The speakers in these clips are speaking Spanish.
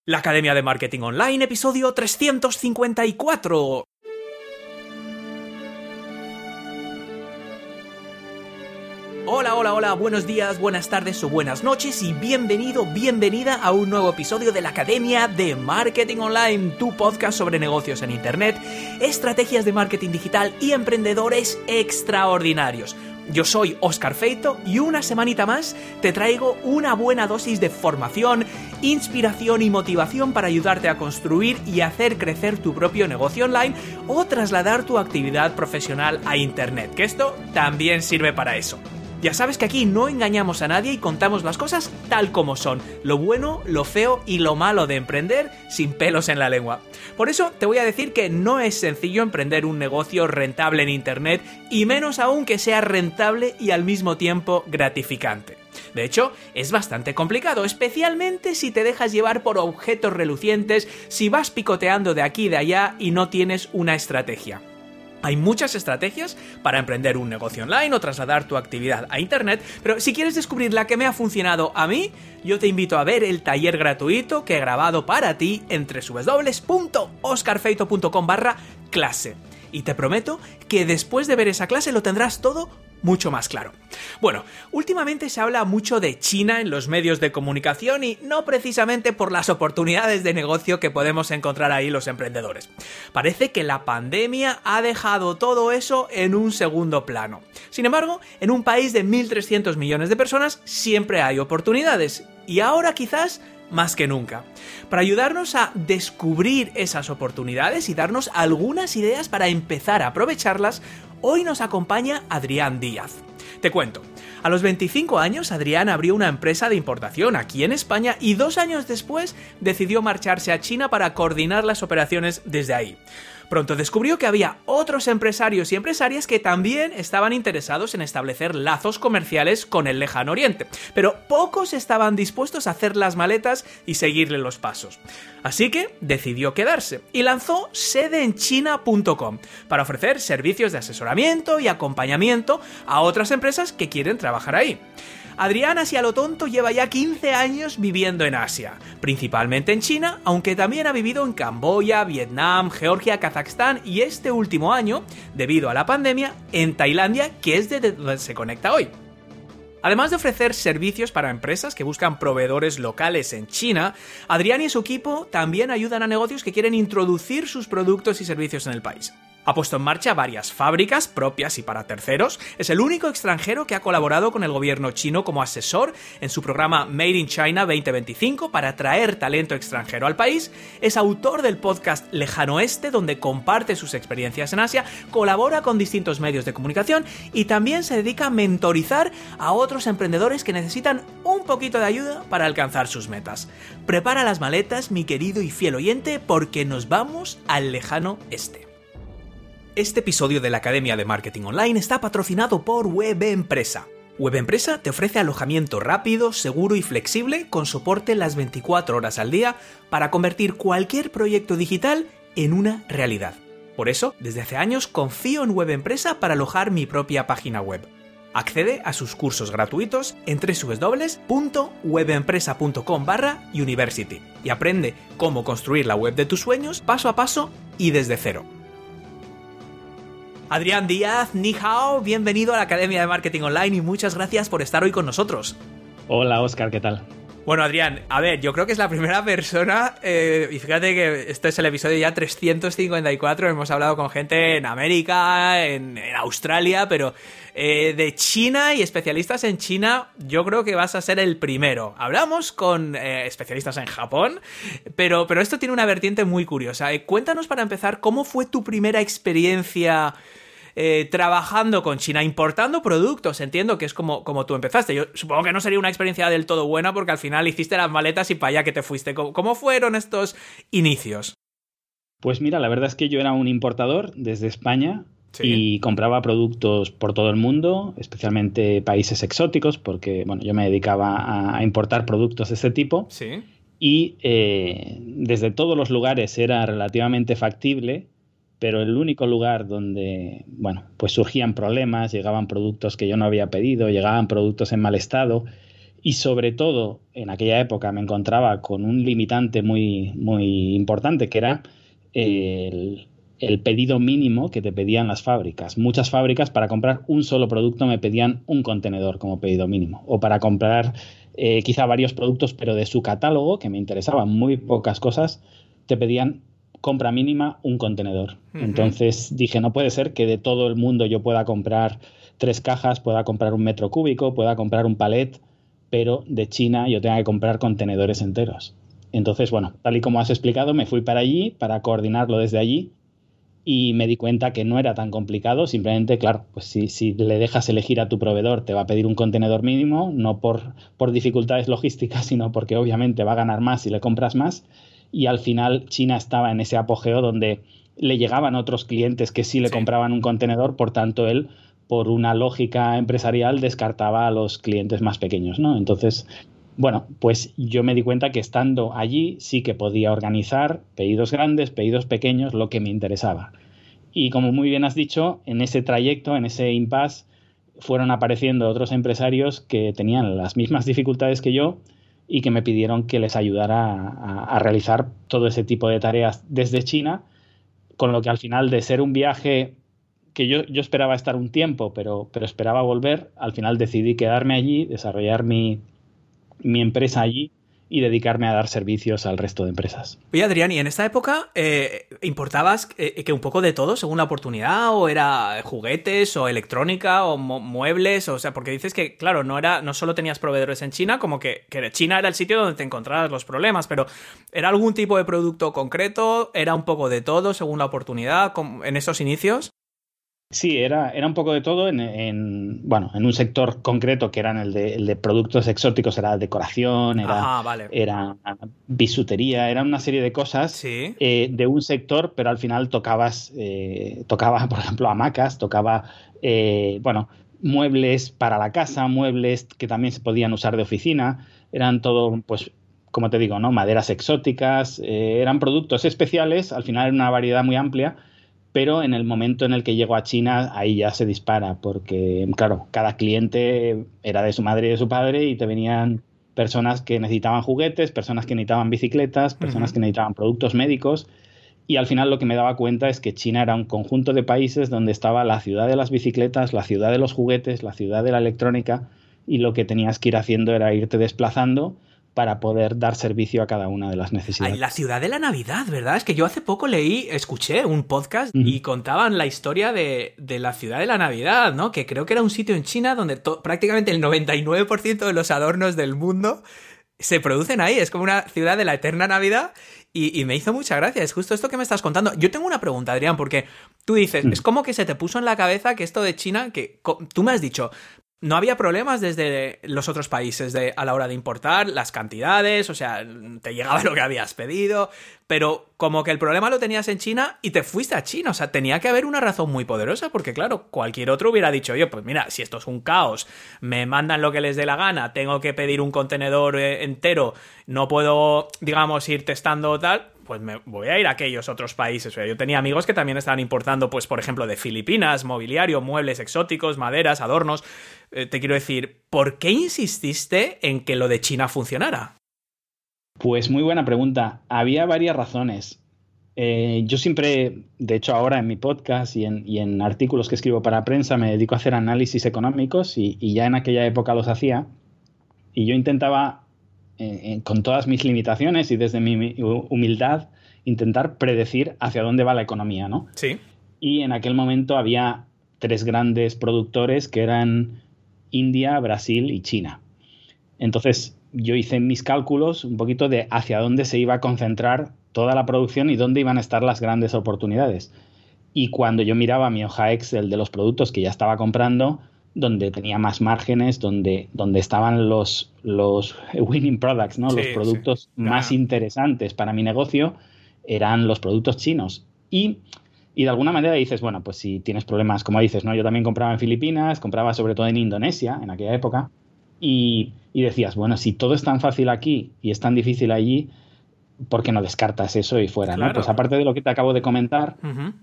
La Academia de Marketing Online, episodio 354. Hola, buenos días, buenas tardes o buenas noches y bienvenida a un nuevo episodio de la Academia de Marketing Online, tu podcast sobre negocios en Internet, estrategias de marketing digital y emprendedores extraordinarios. Yo soy Óscar Feito y una semanita más te traigo una buena dosis de formación, inspiración y motivación para ayudarte a construir y hacer crecer tu propio negocio online o trasladar tu actividad profesional a Internet, que esto también sirve para eso. Ya sabes que aquí no engañamos a nadie y contamos las cosas tal como son, lo bueno, lo feo y lo malo de emprender sin pelos en la lengua. Por eso te voy a decir que no es sencillo emprender un negocio rentable en Internet y menos aún que sea rentable y al mismo tiempo gratificante. De hecho, es bastante complicado, especialmente si te dejas llevar por objetos relucientes, si vas picoteando de aquí y de allá y no tienes una estrategia. Hay muchas estrategias para emprender un negocio online o trasladar tu actividad a Internet, pero si quieres descubrir la que me ha funcionado a mí, yo te invito a ver el taller gratuito que he grabado para ti en www.oscarfeito.com/clase. Y te prometo que después de ver esa clase lo tendrás todo mucho más claro. Bueno, últimamente se habla mucho de China en los medios de comunicación y no precisamente por las oportunidades de negocio que podemos encontrar ahí los emprendedores. Parece que la pandemia ha dejado todo eso en un segundo plano. Sin embargo, en un país de 1.300 millones de personas siempre hay oportunidades y ahora quizás más que nunca. Para ayudarnos a descubrir esas oportunidades y darnos algunas ideas para empezar a aprovecharlas, hoy nos acompaña Adrián Díaz. Te cuento, a los 25 años Adrián abrió una empresa de importación aquí en España y 2 años después decidió marcharse a China para coordinar las operaciones desde ahí. Pronto descubrió que había otros empresarios y empresarias que también estaban interesados en establecer lazos comerciales con el lejano oriente, pero pocos estaban dispuestos a hacer las maletas y seguirle los pasos. Así que decidió quedarse y lanzó sedeenchina.com para ofrecer servicios de asesoramiento y acompañamiento a otras empresas que quieren trabajar ahí. Adrián, así a lo tonto, lleva ya 15 años viviendo en Asia, principalmente en China, aunque también ha vivido en Camboya, Vietnam, Georgia, Kazajstán y este último año, debido a la pandemia, en Tailandia, que es de donde se conecta hoy. Además de ofrecer servicios para empresas que buscan proveedores locales en China, Adrián y su equipo también ayudan a negocios que quieren introducir sus productos y servicios en el país. Ha puesto en marcha varias fábricas propias y para terceros. Es el único extranjero que ha colaborado con el gobierno chino como asesor en su programa Made in China 2025 para atraer talento extranjero al país. Es autor del podcast Lejano Oeste, donde comparte sus experiencias en Asia, colabora con distintos medios de comunicación y también se dedica a mentorizar a otros emprendedores que necesitan un poquito de ayuda para alcanzar sus metas. Prepara las maletas, mi querido y fiel oyente, porque nos vamos al Lejano Este. Este episodio de la Academia de Marketing Online está patrocinado por WebEmpresa. WebEmpresa te ofrece alojamiento rápido, seguro y flexible con soporte las 24 horas al día para convertir cualquier proyecto digital en una realidad. Por eso, desde hace años confío en WebEmpresa para alojar mi propia página web. Accede a sus cursos gratuitos en www.webempresa.com/university y aprende cómo construir la web de tus sueños paso a paso y desde cero. Adrián Díaz, ni hao, bienvenido a la Academia de Marketing Online y muchas gracias por estar hoy con nosotros. Hola, Óscar, ¿qué tal? Bueno, Adrián, a ver, yo creo que es la primera persona, y fíjate que este es el episodio ya 354, hemos hablado con gente en América, en Australia, pero de China y especialistas en China, yo creo que vas a ser el primero. Hablamos con especialistas en Japón, pero esto tiene una vertiente muy curiosa. Cuéntanos para empezar, ¿cómo fue tu primera experiencia trabajando con China, importando productos? Entiendo que es como tú empezaste. Yo supongo que no sería una experiencia del todo buena porque al final hiciste las maletas y para allá que te fuiste. ¿Cómo fueron estos inicios? Pues mira, la verdad es que yo era un importador desde España. Sí. Y compraba productos por todo el mundo, especialmente países exóticos, porque bueno, yo me dedicaba a importar productos de este tipo. Sí. Y desde todos los lugares era relativamente factible, pero el único lugar donde, pues surgían problemas, llegaban productos que yo no había pedido, llegaban productos en mal estado Y sobre todo, en aquella época me encontraba con un limitante muy, muy importante, que era el pedido mínimo que te pedían las fábricas. Muchas fábricas para comprar un solo producto me pedían un contenedor como pedido mínimo. O para comprar quizá varios productos, pero de su catálogo, que me interesaban muy pocas cosas, te pedían compra mínima un contenedor. Entonces dije, no puede ser que de todo el mundo yo pueda comprar 3 cajas, pueda comprar un metro cúbico, pueda comprar un palet, pero de China yo tenga que comprar contenedores enteros. Entonces, bueno, tal y como has explicado, me fui para allí para coordinarlo desde allí y me di cuenta que no era tan complicado. Simplemente, claro, pues si le dejas elegir a tu proveedor, te va a pedir un contenedor mínimo, no por dificultades logísticas, sino porque obviamente va a ganar más si le compras más. Y al final China estaba en ese apogeo donde le llegaban otros clientes que sí le compraban un contenedor, por tanto él, por una lógica empresarial, descartaba a los clientes más pequeños, ¿no? Entonces, bueno, pues yo me di cuenta que estando allí sí que podía organizar pedidos grandes, pedidos pequeños, lo que me interesaba. Y como muy bien has dicho, en ese trayecto, en ese impasse, fueron apareciendo otros empresarios que tenían las mismas dificultades que yo y que me pidieron que les ayudara a realizar todo ese tipo de tareas desde China, con lo que al final, de ser un viaje que yo esperaba estar un tiempo, pero esperaba volver, al final decidí quedarme allí, desarrollar mi empresa allí y dedicarme a dar servicios al resto de empresas. Oye, Adrián, ¿y en esta época importabas que un poco de todo según la oportunidad? ¿O era juguetes o electrónica o muebles? O sea, porque dices que, claro, no solo tenías proveedores en China, como que China era el sitio donde te encontrabas los problemas, pero ¿era algún tipo de producto concreto? ¿Era un poco de todo según la oportunidad en esos inicios? Sí, era un poco de todo bueno, en un sector concreto que era el de productos exóticos, era decoración, era bisutería, era una serie de cosas de un sector, pero al final tocaba, por ejemplo, hamacas, tocaba, bueno, muebles para la casa, muebles que también se podían usar de oficina, eran todo, pues, como te digo, ¿no? Maderas exóticas, eran productos especiales, al final era una variedad muy amplia. Pero en el momento en el que llego a China, ahí ya se dispara, porque, claro, cada cliente era de su madre y de su padre y te venían personas que necesitaban juguetes, personas que necesitaban bicicletas, personas que necesitaban productos médicos. Y al final lo que me daba cuenta es que China era un conjunto de países donde estaba la ciudad de las bicicletas, la ciudad de los juguetes, la ciudad de la electrónica, y lo que tenías que ir haciendo era irte desplazando para poder dar servicio a cada una de las necesidades. Ay, la ciudad de la Navidad, ¿verdad? Es que yo hace poco escuché un podcast y contaban la historia de la ciudad de la Navidad, ¿no? Que creo que era un sitio en China donde prácticamente el 99% de los adornos del mundo se producen ahí. Es como una ciudad de la eterna Navidad y me hizo mucha gracia. Es justo esto que me estás contando. Yo tengo una pregunta, Adrián, porque tú dices, es como que se te puso en la cabeza que esto de China, que tú me has dicho, no había problemas desde los otros países a la hora de importar las cantidades, o sea, te llegaba lo que habías pedido, pero como que el problema lo tenías en China y te fuiste a China, o sea, tenía que haber una razón muy poderosa, porque claro, cualquier otro hubiera dicho, oye, pues mira, si esto es un caos, me mandan lo que les dé la gana, tengo que pedir un contenedor entero, no puedo, digamos, ir testando tal, pues me voy a ir a aquellos otros países. O sea, yo tenía amigos que también estaban importando, pues, por ejemplo, de Filipinas, mobiliario, muebles exóticos, maderas, adornos. Te quiero decir, ¿por qué insististe en que lo de China funcionara? Pues muy buena pregunta. Había varias razones. Yo siempre, de hecho ahora en mi podcast y en artículos que escribo para prensa, me dedico a hacer análisis económicos y ya en aquella época los hacía. Y yo intentaba, con todas mis limitaciones y desde mi humildad, intentar predecir hacia dónde va la economía, ¿no? Sí. Y en aquel momento había 3 grandes productores que eran India, Brasil y China. Entonces yo hice mis cálculos un poquito de hacia dónde se iba a concentrar toda la producción y dónde iban a estar las grandes oportunidades. Y cuando yo miraba mi hoja Excel de los productos que ya estaba comprando, donde tenía más márgenes, donde estaban los winning products, ¿no? Los productos más interesantes para mi negocio, eran los productos chinos. Y de alguna manera dices, bueno, pues si tienes problemas, como dices, ¿no? Yo también compraba en Filipinas, compraba sobre todo en Indonesia, en aquella época, y decías, bueno, si todo es tan fácil aquí y es tan difícil allí, ¿por qué no descartas eso y fuera? Claro. ¿No? Pues aparte de lo que te acabo de comentar,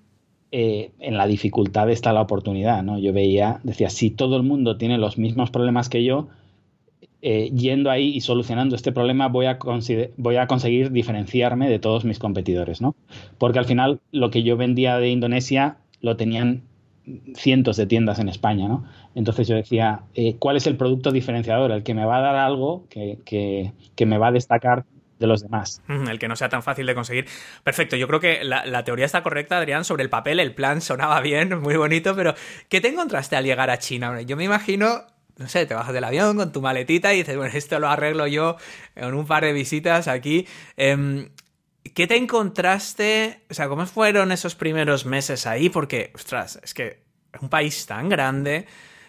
en la dificultad está la oportunidad, ¿no? Yo decía, si todo el mundo tiene los mismos problemas que yo, yendo ahí y solucionando este problema voy a conseguir diferenciarme de todos mis competidores, ¿no? Porque al final lo que yo vendía de Indonesia lo tenían cientos de tiendas en España, ¿no? Entonces yo decía, ¿cuál es el producto diferenciador? El que me va a dar algo que me va a destacar de los demás. El que no sea tan fácil de conseguir. Perfecto, yo creo que la teoría está correcta, Adrián. Sobre el papel el plan sonaba bien, muy bonito, pero ¿qué te encontraste al llegar a China? Yo me imagino, no sé, te bajas del avión con tu maletita y dices, bueno, esto lo arreglo yo en un par de visitas aquí. ¿Qué te encontraste? O sea, ¿cómo fueron esos primeros meses ahí? Porque, ostras, es que es un país tan grande,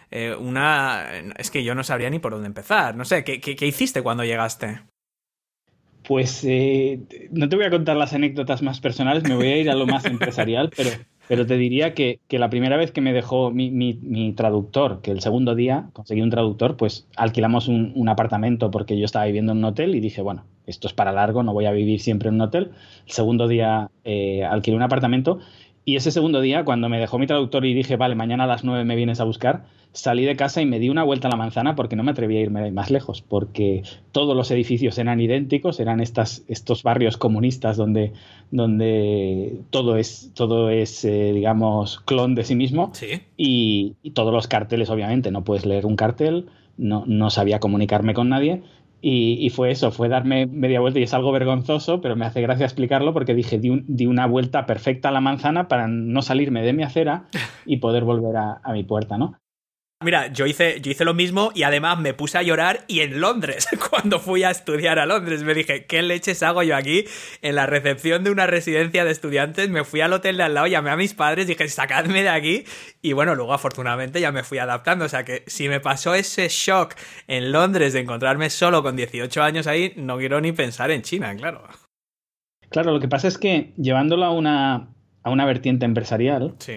es que yo no sabría ni por dónde empezar. No sé, ¿qué hiciste cuando llegaste? Pues no te voy a contar las anécdotas más personales, me voy a ir a lo más empresarial, pero te diría que la primera vez que me dejó mi traductor, que el segundo día conseguí un traductor, pues alquilamos un apartamento porque yo estaba viviendo en un hotel y dije, bueno, esto es para largo, no voy a vivir siempre en un hotel. El segundo día alquilé un apartamento y ese segundo día, cuando me dejó mi traductor y dije, vale, mañana a las 9 me vienes a buscar, salí de casa y me di una vuelta a la manzana porque no me atrevía a irme más lejos, porque todos los edificios eran idénticos, eran estos barrios comunistas donde todo es digamos, clon de sí mismo. Sí. Y todos los carteles, obviamente, no puedes leer un cartel, no sabía comunicarme con nadie. Y fue eso, fue darme media vuelta y es algo vergonzoso, pero me hace gracia explicarlo porque dije, di una vuelta perfecta a la manzana para no salirme de mi acera y poder volver a mi puerta, ¿no? Mira, yo hice lo mismo y además me puse a llorar y en Londres, cuando fui a estudiar a Londres, me dije, ¿qué leches hago yo aquí? En la recepción de una residencia de estudiantes, me fui al hotel de al lado, llamé a mis padres, dije, sacadme de aquí, y bueno, luego afortunadamente ya me fui adaptando, o sea que si me pasó ese shock en Londres de encontrarme solo con 18 años ahí, no quiero ni pensar en China, claro. Claro, lo que pasa es que llevándolo a una vertiente empresarial, Sí.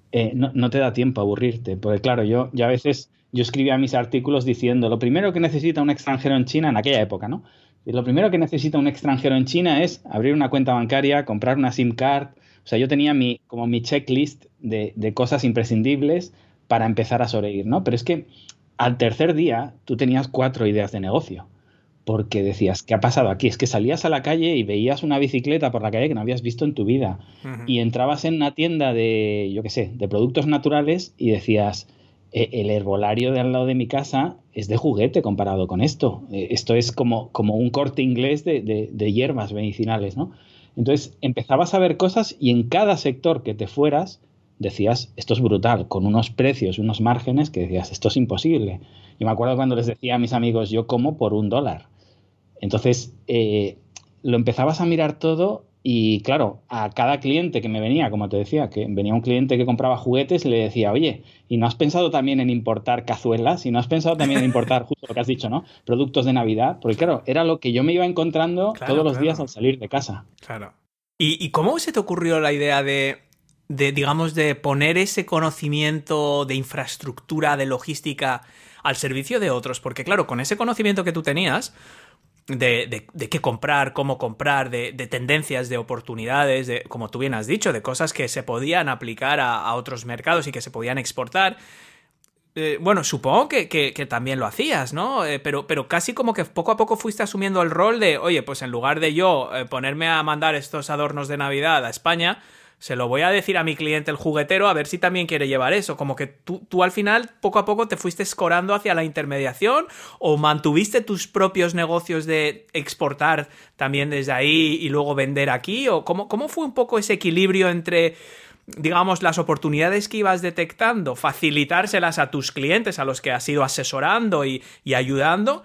no te da tiempo a aburrirte, porque claro, yo a veces escribía mis artículos diciendo, lo primero que necesita un extranjero en China, en aquella época, ¿no? Y lo primero que necesita un extranjero en China es abrir una cuenta bancaria, comprar una SIM card. O sea, yo tenía como mi checklist de cosas imprescindibles para empezar a sobrevivir, ¿no? Pero es que al tercer día tú tenías 4 ideas de negocio. Porque decías, ¿qué ha pasado aquí? Es que salías a la calle y veías una bicicleta por la calle que no habías visto en tu vida. Y entrabas en una tienda de, yo qué sé, de productos naturales y decías, el herbolario de al lado de mi casa es de juguete comparado con esto. Esto es como un Corte Inglés de hierbas medicinales, ¿no? Entonces empezabas a ver cosas y en cada sector que te fueras decías, esto es brutal, con unos precios, unos márgenes que decías, esto es imposible. Yo me acuerdo cuando les decía a mis amigos, yo como por $1. Entonces, lo empezabas a mirar todo y, claro, a cada cliente que me venía, como te decía, que venía un cliente que compraba juguetes, le decía, oye, ¿y no has pensado también en importar cazuelas? ¿Y no has pensado también en importar, justo lo que has dicho, ¿no? Productos de Navidad. Porque, claro, era lo que yo me iba encontrando todos los días al salir de casa. Claro. ¿Y cómo se te ocurrió la idea digamos, de poner ese conocimiento de infraestructura, de logística al servicio de otros? Porque, claro, con ese conocimiento que tú tenías de qué comprar, cómo comprar, de tendencias, de oportunidades, como tú bien has dicho, de cosas que se podían aplicar a otros mercados y que se podían exportar. Bueno, supongo que también lo hacías, ¿no? Pero casi como que poco a poco fuiste asumiendo el rol de, oye, pues en lugar de yo ponerme a mandar estos adornos de Navidad a España, se lo voy a decir a mi cliente el juguetero a ver si también quiere llevar eso. Como que tú al final poco a poco te fuiste escorando hacia la intermediación o mantuviste tus propios negocios de exportar también desde ahí y luego vender aquí. ¿O cómo fue un poco ese equilibrio entre, digamos, las oportunidades que ibas detectando, facilitárselas a tus clientes a los que has ido asesorando y ayudando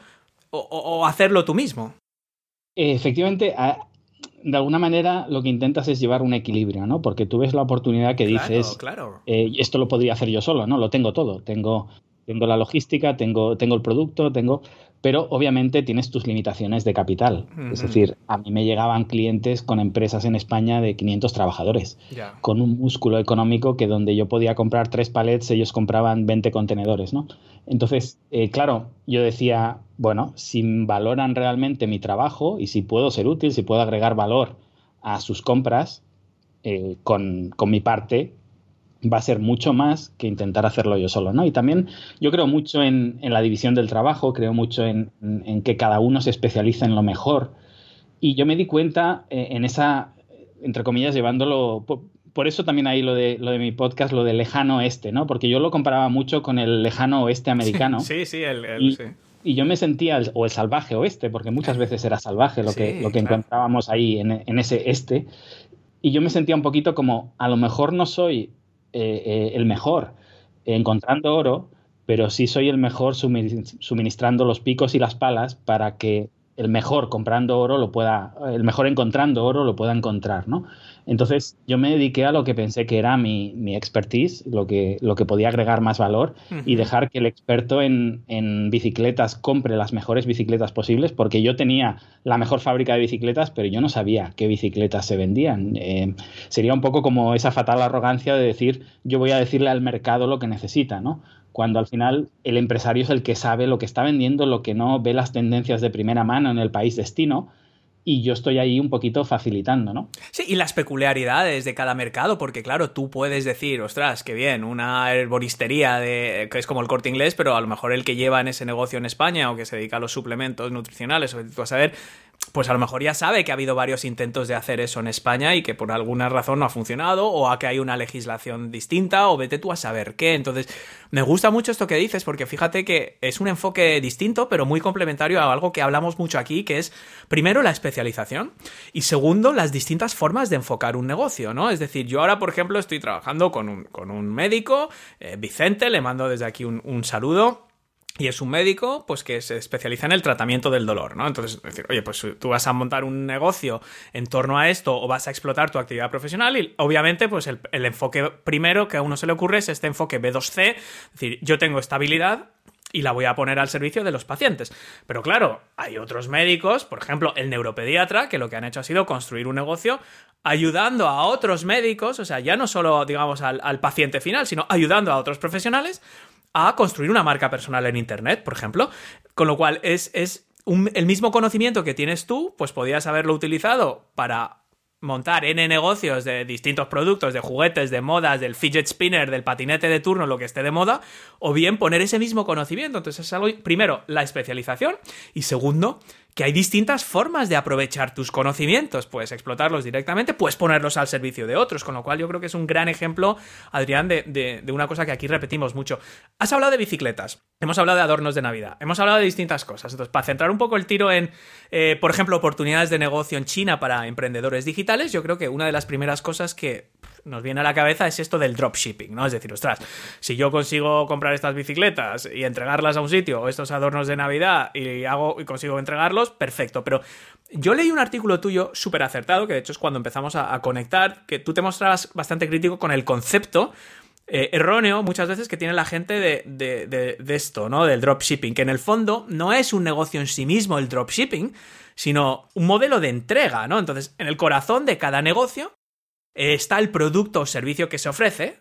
o hacerlo tú mismo? Efectivamente, de alguna manera lo que intentas es llevar un equilibrio, ¿no? Porque tú ves la oportunidad que dices, claro. Esto lo podría hacer yo solo, ¿no? Lo tengo todo. Tengo la logística, tengo el producto, pero obviamente tienes tus limitaciones de capital. Es decir, a mí me llegaban clientes con empresas en España de 500 trabajadores, con un músculo económico que donde yo podía comprar 3 palets, ellos compraban 20 contenedores, ¿no? Entonces, claro, yo decía, bueno, si valoran realmente mi trabajo y si puedo ser útil, si puedo agregar valor a sus compras con mi parte, va a ser mucho más que intentar hacerlo yo solo, ¿no? Y también yo creo mucho en la división del trabajo, creo mucho en que cada uno se especialice en lo mejor. Y yo me di cuenta en esa, entre comillas, llevándolo... Por eso también ahí lo de mi podcast, lo del lejano oeste, ¿no? Porque yo lo comparaba mucho con el lejano oeste americano. Sí, sí, y, sí. y yo me sentía, o el salvaje oeste, porque muchas veces era salvaje lo que claro. encontrábamos ahí en ese este. Y yo me sentía un poquito como, a lo mejor no soy el mejor encontrando oro, pero sí soy el mejor suministrando los picos y las palas para que el mejor comprando oro el mejor encontrando oro lo pueda encontrar, ¿no? Entonces yo me dediqué a lo que pensé que era mi expertise, lo que podía agregar más valor y dejar que el experto en bicicletas compre las mejores bicicletas posibles, porque yo tenía la mejor fábrica de bicicletas, pero yo no sabía qué bicicletas se vendían. Sería un poco como esa fatal arrogancia de decir, yo voy a decirle al mercado lo que necesita, ¿no? Cuando al final el empresario es el que sabe lo que está vendiendo, lo que no, ve las tendencias de primera mano en el país destino, y yo estoy ahí un poquito facilitando, ¿no? Sí, y las peculiaridades de cada mercado, porque claro, tú puedes decir, ostras, qué bien, una herboristería que es como el Corte Inglés, pero a lo mejor el que lleva en ese negocio en España o que se dedica a los suplementos nutricionales, o tú vas a ver, pues a lo mejor ya sabe que ha habido varios intentos de hacer eso en España y que por alguna razón no ha funcionado, o a que hay una legislación distinta, o vete tú a saber qué. Entonces, me gusta mucho esto que dices, porque fíjate que es un enfoque distinto, pero muy complementario a algo que hablamos mucho aquí, que es, primero, la especialización, y segundo, las distintas formas de enfocar un negocio, ¿no? Es decir, yo ahora, por ejemplo, estoy trabajando con un médico, Vicente, le mando desde aquí un saludo. Y es un médico, pues, que se especializa en el tratamiento del dolor, ¿no? Entonces, decir, oye, pues tú vas a montar un negocio en torno a esto o vas a explotar tu actividad profesional y, obviamente, pues el enfoque primero que a uno se le ocurre es este enfoque B2C, es decir, yo tengo estabilidad y la voy a poner al servicio de los pacientes. Pero claro, hay otros médicos, por ejemplo, el neuropediatra, que lo que han hecho ha sido construir un negocio ayudando a otros médicos, o sea, ya no solo, digamos, al paciente final, sino ayudando a otros profesionales a construir una marca personal en Internet, por ejemplo. Con lo cual, es el mismo conocimiento que tienes tú, pues podías haberlo utilizado para montar N negocios de distintos productos, de juguetes, de modas, del fidget spinner, del patinete de turno, lo que esté de moda, o bien poner ese mismo conocimiento. Entonces es algo, primero, la especialización, y segundo, que hay distintas formas de aprovechar tus conocimientos. Puedes explotarlos directamente, puedes ponerlos al servicio de otros, con lo cual yo creo que es un gran ejemplo, Adrián, de una cosa que aquí repetimos mucho. Has hablado de bicicletas, hemos hablado de adornos de Navidad, hemos hablado de distintas cosas. Entonces, para centrar un poco el tiro en, por ejemplo, oportunidades de negocio en China para emprendedores digitales, yo creo que una de las primeras cosas que nos viene a la cabeza es esto del dropshipping, ¿no? Es decir, ostras, si yo consigo comprar estas bicicletas y entregarlas a un sitio, o estos adornos de Navidad, y consigo entregarlos, perfecto. Pero yo leí un artículo tuyo súper acertado, que de hecho es cuando empezamos a conectar, que tú te mostrabas bastante crítico con el concepto erróneo muchas veces que tiene la gente de esto, ¿no? Del dropshipping, que en el fondo no es un negocio en sí mismo el dropshipping, sino un modelo de entrega, ¿no? Entonces, en el corazón de cada negocio está el producto o servicio que se ofrece,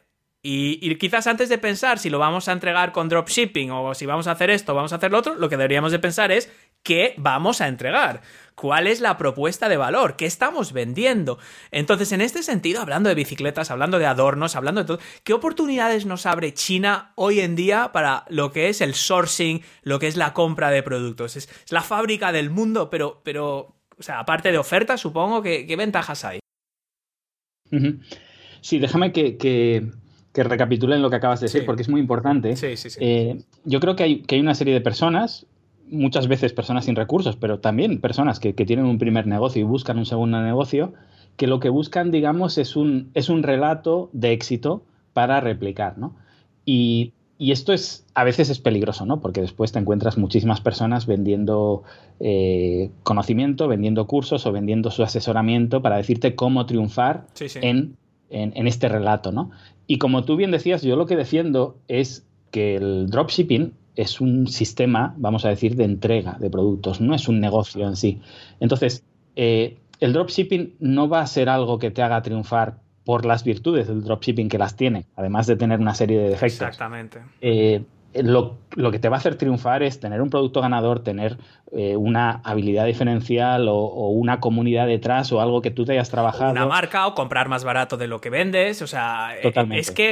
y quizás antes de pensar si lo vamos a entregar con dropshipping o si vamos a hacer esto o vamos a hacer lo otro, lo que deberíamos de pensar es ¿qué vamos a entregar? ¿Cuál es la propuesta de valor? ¿Qué estamos vendiendo? Entonces, en este sentido, hablando de bicicletas, hablando de adornos, hablando de todo, ¿qué oportunidades nos abre China hoy en día para lo que es el sourcing, lo que es la compra de productos? Es la fábrica del mundo, pero o sea, aparte de ofertas, supongo, ¿qué ventajas hay? Sí, déjame que recapitulen lo que acabas de decir, Sí. porque es muy importante. Sí. Yo creo que hay una serie de personas, muchas veces personas sin recursos, pero también personas que tienen un primer negocio y buscan un segundo negocio, que lo que buscan, digamos, es un relato de éxito para replicar, ¿no? Y esto a veces es peligroso, ¿no? Porque después te encuentras muchísimas personas vendiendo conocimiento, vendiendo cursos o vendiendo su asesoramiento para decirte cómo triunfar en este relato, ¿no? Y como tú bien decías, yo lo que defiendo es que el dropshipping es un sistema, vamos a decir, de entrega de productos, no es un negocio en sí. Entonces, el dropshipping no va a ser algo que te haga triunfar por las virtudes del dropshipping, que las tiene, además de tener una serie de defectos. Exactamente. Lo que te va a hacer triunfar es tener un producto ganador, tener una habilidad diferencial o una comunidad detrás o algo que tú te hayas trabajado. Una marca o comprar más barato de lo que vendes. O sea, totalmente. Es que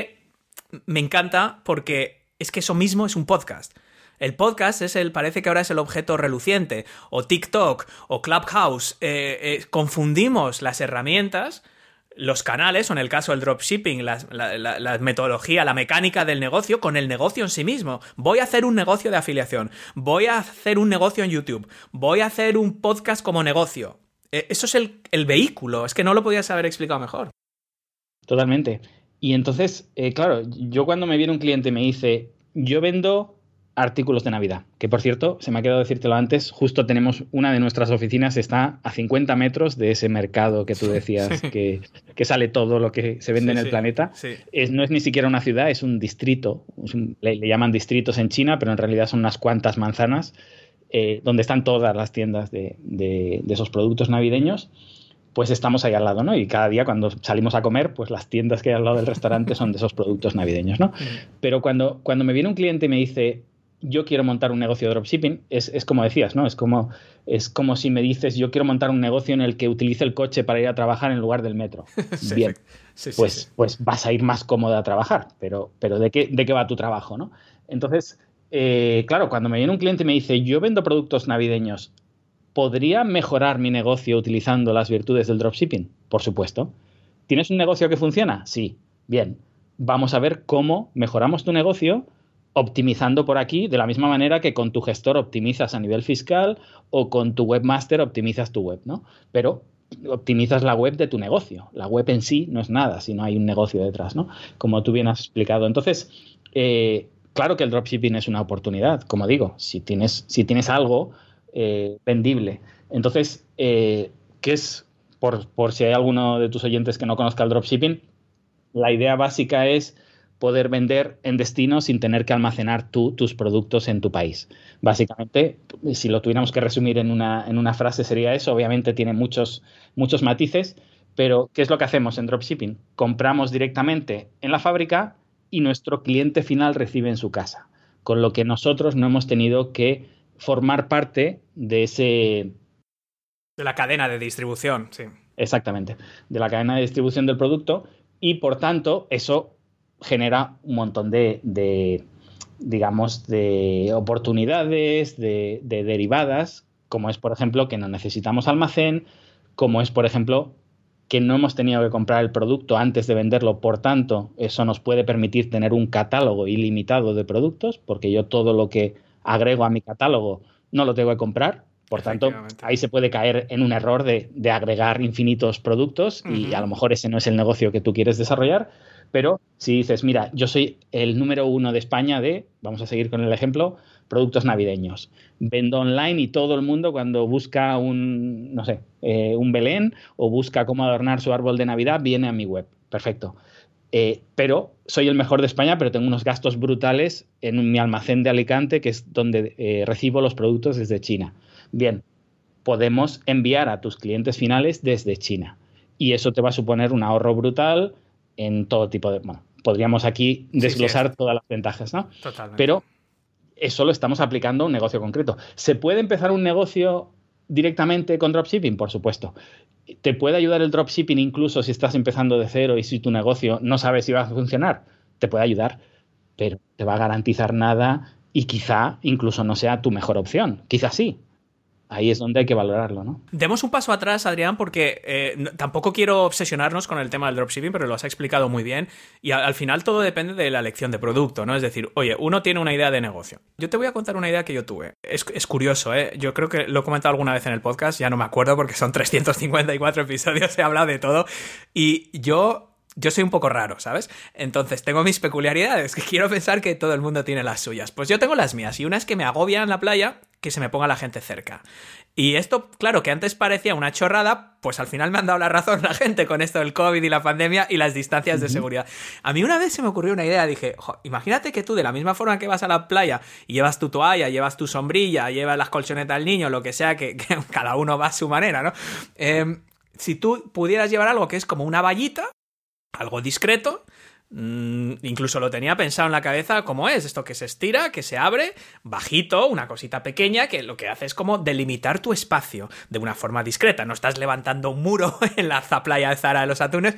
me encanta porque es que eso mismo es un podcast. El podcast parece que ahora es el objeto reluciente, o TikTok, o Clubhouse. Confundimos las herramientas, los canales, o en el caso del dropshipping, la metodología, la mecánica del negocio, con el negocio en sí mismo. Voy a hacer un negocio de afiliación, voy a hacer un negocio en YouTube, voy a hacer un podcast como negocio. Eso es el vehículo, es que no lo podías haber explicado mejor. Totalmente. Y entonces, claro, yo cuando me viene un cliente y me dice, yo vendo artículos de Navidad, que por cierto, se me ha quedado decírtelo antes, justo tenemos una de nuestras oficinas, está a 50 metros de ese mercado que tú decías, que sale todo lo que se vende en el planeta. Sí. No es ni siquiera una ciudad, es un distrito, le llaman distritos en China, pero en realidad son unas cuantas manzanas donde están todas las tiendas de esos productos navideños. Pues estamos ahí al lado, ¿no? Y cada día cuando salimos a comer, pues las tiendas que hay al lado del restaurante son de esos productos navideños, ¿no? Pero cuando me viene un cliente y me dice, yo quiero montar un negocio de dropshipping, es como decías, ¿no? Es como si me dices, yo quiero montar un negocio en el que utilice el coche para ir a trabajar en lugar del metro. Sí, bien, sí. Pues vas a ir más cómoda a trabajar, pero ¿de qué va tu trabajo, no? Entonces, claro, cuando me viene un cliente y me dice, yo vendo productos navideños, ¿podría mejorar mi negocio utilizando las virtudes del dropshipping? Por supuesto. ¿Tienes un negocio que funciona? Sí. Bien. Vamos a ver cómo mejoramos tu negocio optimizando por aquí de la misma manera que con tu gestor optimizas a nivel fiscal o con tu webmaster optimizas tu web, ¿no? Pero optimizas la web de tu negocio. La web en sí no es nada si no hay un negocio detrás, ¿no? Como tú bien has explicado. Entonces, claro que el dropshipping es una oportunidad. Como digo, si tienes algo vendible. Entonces, ¿qué es? Por si hay alguno de tus oyentes que no conozca el dropshipping, la idea básica es poder vender en destino sin tener que almacenar tus productos en tu país. Básicamente, si lo tuviéramos que resumir en una frase, sería eso. Obviamente tiene muchos matices, pero ¿qué es lo que hacemos en dropshipping? Compramos directamente en la fábrica y nuestro cliente final recibe en su casa, con lo que nosotros no hemos tenido que formar parte de la cadena de distribución, sí. Exactamente, de la cadena de distribución del producto y, por tanto, eso genera un montón digamos, de oportunidades, de derivadas, como es, por ejemplo, que no necesitamos almacén, como es, por ejemplo, que no hemos tenido que comprar el producto antes de venderlo, por tanto, eso nos puede permitir tener un catálogo ilimitado de productos, porque yo todo lo que agrego a mi catálogo no lo tengo que comprar. Por tanto, ahí se puede caer en un error de agregar infinitos productos y a lo mejor ese no es el negocio que tú quieres desarrollar. Pero si dices, mira, yo soy el número 1 de España vamos a seguir con el ejemplo, productos navideños. Vendo online y todo el mundo cuando busca un Belén o busca cómo adornar su árbol de Navidad viene a mi web. Perfecto. Pero soy el mejor de España, pero tengo unos gastos brutales en mi almacén de Alicante, que es donde recibo los productos desde China. Bien, podemos enviar a tus clientes finales desde China y eso te va a suponer un ahorro brutal en todo tipo de... Bueno, podríamos aquí desglosar todas las ventajas, ¿no? Totalmente. Pero eso lo estamos aplicando a un negocio concreto. ¿Se puede empezar un negocio directamente con dropshipping? Por supuesto. ¿Te puede ayudar el dropshipping incluso si estás empezando de cero y si tu negocio no sabes si va a funcionar? Te puede ayudar, pero te va a garantizar nada y quizá incluso no sea tu mejor opción. Quizá sí. Ahí es donde hay que valorarlo, ¿no? Demos un paso atrás, Adrián, porque tampoco quiero obsesionarnos con el tema del dropshipping, pero lo has explicado muy bien. Y al final todo depende de la elección de producto, ¿no? Es decir, oye, uno tiene una idea de negocio. Yo te voy a contar una idea que yo tuve. Es curioso, ¿eh? Yo creo que lo he comentado alguna vez en el podcast, ya no me acuerdo porque son 354 episodios, he hablado de todo. Y yo soy un poco raro, ¿sabes? Entonces tengo mis peculiaridades, que quiero pensar que todo el mundo tiene las suyas. Pues yo tengo las mías, y una es que me agobia en la playa que se me ponga la gente cerca. Y esto, claro, que antes parecía una chorrada, pues al final me han dado la razón la gente con esto del COVID y la pandemia y las distancias de seguridad. A mí una vez se me ocurrió una idea, dije, imagínate que tú de la misma forma que vas a la playa y llevas tu toalla, llevas tu sombrilla, llevas las colchonetas del niño, lo que sea, que cada uno va a su manera, ¿no? Si tú pudieras llevar algo que es como una vallita, algo discreto, Incluso lo tenía pensado en la cabeza cómo es esto que se estira, que se abre, bajito, una cosita pequeña que lo que hace es como delimitar tu espacio de una forma discreta. No estás levantando un muro en la playa de Zara de los Atunes,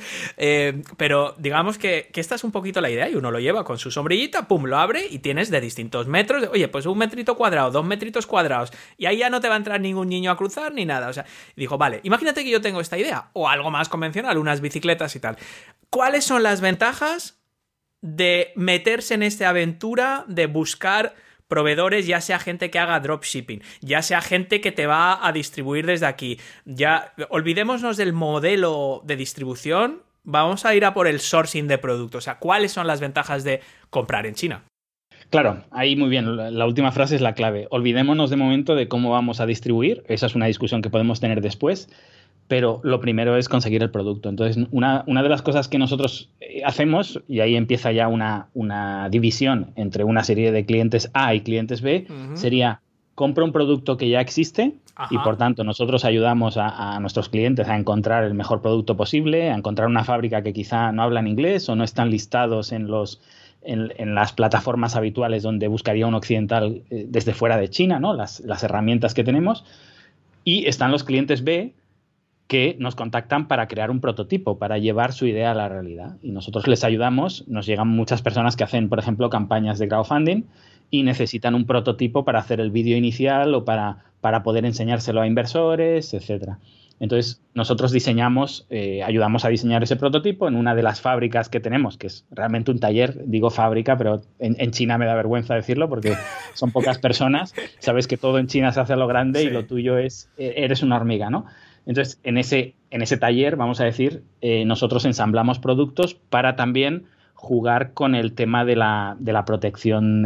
pero digamos que esta es un poquito la idea y uno lo lleva con su sombrillita, pum, lo abre y tienes de distintos metros. Oye, pues 1 metrito cuadrado, 2 metritos cuadrados y ahí ya no te va a entrar ningún niño a cruzar ni nada. O sea, dijo, vale, imagínate que yo tengo esta idea o algo más convencional, unas bicicletas y tal. ¿Cuáles son las ventajas de meterse en esta aventura de buscar proveedores, ya sea gente que haga dropshipping, ya sea gente que te va a distribuir desde aquí? Ya olvidémonos del modelo de distribución, vamos a ir a por el sourcing de productos. O sea, ¿cuáles son las ventajas de comprar en China? Claro, ahí muy bien. La última frase es la clave. Olvidémonos de momento de cómo vamos a distribuir. Esa es una discusión que podemos tener después. Pero lo primero es conseguir el producto. Entonces, una de las cosas que nosotros hacemos, y ahí empieza ya una división entre una serie de clientes A y clientes B, sería compra un producto que ya existe. Ajá. Y por tanto nosotros ayudamos a nuestros clientes a encontrar el mejor producto posible, a encontrar una fábrica que quizá no habla en inglés o no están listados en las plataformas habituales donde buscaría un occidental desde fuera de China, ¿no? Las herramientas que tenemos. Y están los clientes B, que nos contactan para crear un prototipo, para llevar su idea a la realidad. Y nosotros les ayudamos. Nos llegan muchas personas que hacen, por ejemplo, campañas de crowdfunding y necesitan un prototipo para hacer el vídeo inicial o para poder enseñárselo a inversores, etcétera. Entonces, nosotros ayudamos a diseñar ese prototipo en una de las fábricas que tenemos, que es realmente un taller, digo fábrica, pero en China me da vergüenza decirlo porque son pocas personas. Sabes que todo en China se hace a lo grande, sí, y lo tuyo eres una hormiga, ¿no? Entonces, en ese taller, vamos a decir, nosotros ensamblamos productos para también jugar con el tema de la protección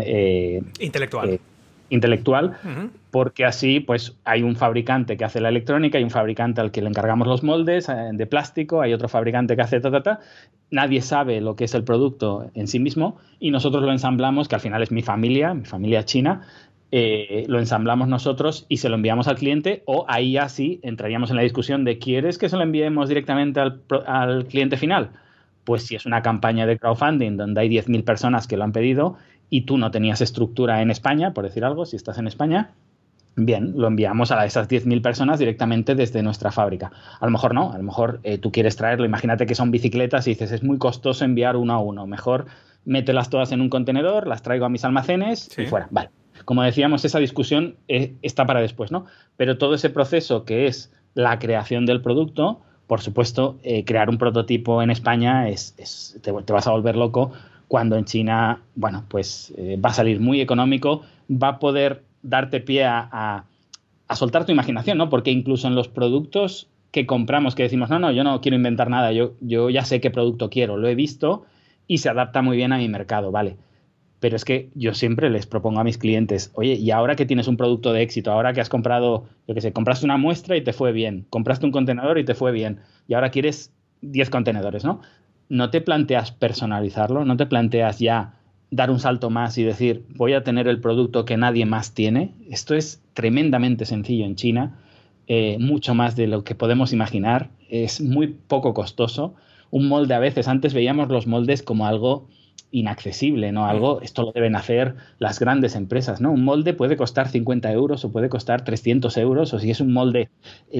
intelectual, porque así pues hay un fabricante que hace la electrónica, hay un fabricante al que le encargamos los moldes de plástico, hay otro fabricante que hace nadie sabe lo que es el producto en sí mismo y nosotros lo ensamblamos, que al final es mi familia china. Lo ensamblamos nosotros y se lo enviamos al cliente, o ahí ya sí entraríamos en la discusión de ¿quieres que se lo enviemos directamente al cliente final? Pues si es una campaña de crowdfunding donde hay 10.000 personas que lo han pedido y tú no tenías estructura en España, por decir algo, si estás en España, bien, lo enviamos a esas 10.000 personas directamente desde nuestra fábrica. A lo mejor no, a lo mejor tú quieres traerlo, imagínate que son bicicletas y dices, es muy costoso enviar uno a uno, mejor mételas todas en un contenedor, las traigo a mis almacenes, sí, y fuera, vale. Como decíamos, esa discusión está para después, ¿no? Pero todo ese proceso que es la creación del producto, por supuesto, crear un prototipo en España te vas a volver loco, cuando en China, bueno, pues va a salir muy económico, va a poder darte pie a soltar tu imaginación, ¿no? Porque incluso en los productos que compramos, que decimos, no, yo no quiero inventar nada, yo ya sé qué producto quiero, lo he visto y se adapta muy bien a mi mercado, ¿vale? Pero es que yo siempre les propongo a mis clientes, oye, y ahora que tienes un producto de éxito, ahora que has comprado, yo qué sé, compraste una muestra y te fue bien, compraste un contenedor y te fue bien, y ahora quieres 10 contenedores, ¿no? ¿No te planteas personalizarlo? ¿No te planteas ya dar un salto más y decir, voy a tener el producto que nadie más tiene? Esto es tremendamente sencillo en China, mucho más de lo que podemos imaginar, es muy poco costoso. Un molde, a veces, antes veíamos los moldes como algo inaccesible, ¿no? Esto lo deben hacer las grandes empresas, ¿no? Un molde puede costar 50 euros o puede costar 300 euros, o si es un molde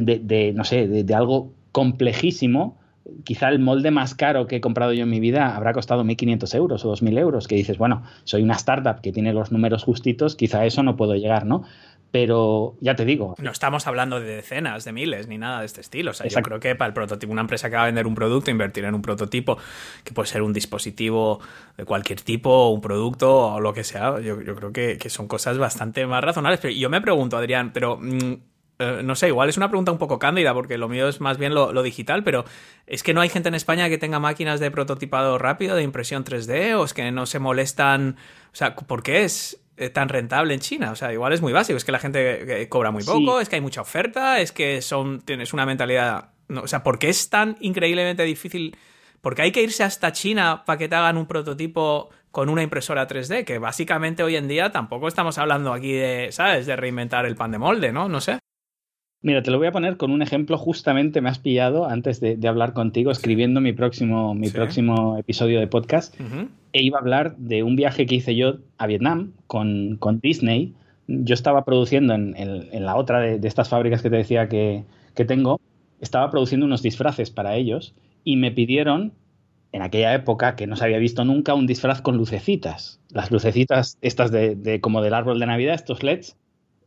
de algo complejísimo, quizá el molde más caro que he comprado yo en mi vida habrá costado 1.500 euros o 2.000 euros, que dices, bueno, soy una startup que tiene los números justitos, quizá a eso no puedo llegar, ¿no? Pero ya te digo. No estamos hablando de decenas, de miles, ni nada de este estilo. O sea, exacto. Yo creo que para el prototipo, una empresa que va a vender un producto, invertir en un prototipo, que puede ser un dispositivo de cualquier tipo, un producto o lo que sea, yo creo que son cosas bastante más razonables. Pero yo me pregunto, Adrián, pero no sé, igual es una pregunta un poco cándida, porque lo mío es más bien lo digital, pero ¿es que no hay gente en España que tenga máquinas de prototipado rápido, de impresión 3D, o es que no se molestan? O sea, ¿por qué es tan rentable en China? O sea, igual es muy básico, es que la gente cobra muy poco, sí, es que hay mucha oferta, es que tienes una mentalidad... No, o sea, ¿por qué es tan increíblemente difícil? Porque hay que irse hasta China para que te hagan un prototipo con una impresora 3D, que básicamente hoy en día tampoco estamos hablando aquí de, ¿sabes?, de reinventar el pan de molde, ¿no? No sé. Mira, te lo voy a poner con un ejemplo. Justamente me has pillado antes de hablar contigo, escribiendo mi próximo episodio de podcast. Uh-huh. E iba a hablar de un viaje que hice yo a Vietnam con Disney. Yo estaba produciendo en la otra de estas fábricas que te decía que tengo, estaba produciendo unos disfraces para ellos y me pidieron, en aquella época que no se había visto nunca, un disfraz con lucecitas. Las lucecitas estas como del árbol de Navidad, estos LEDs,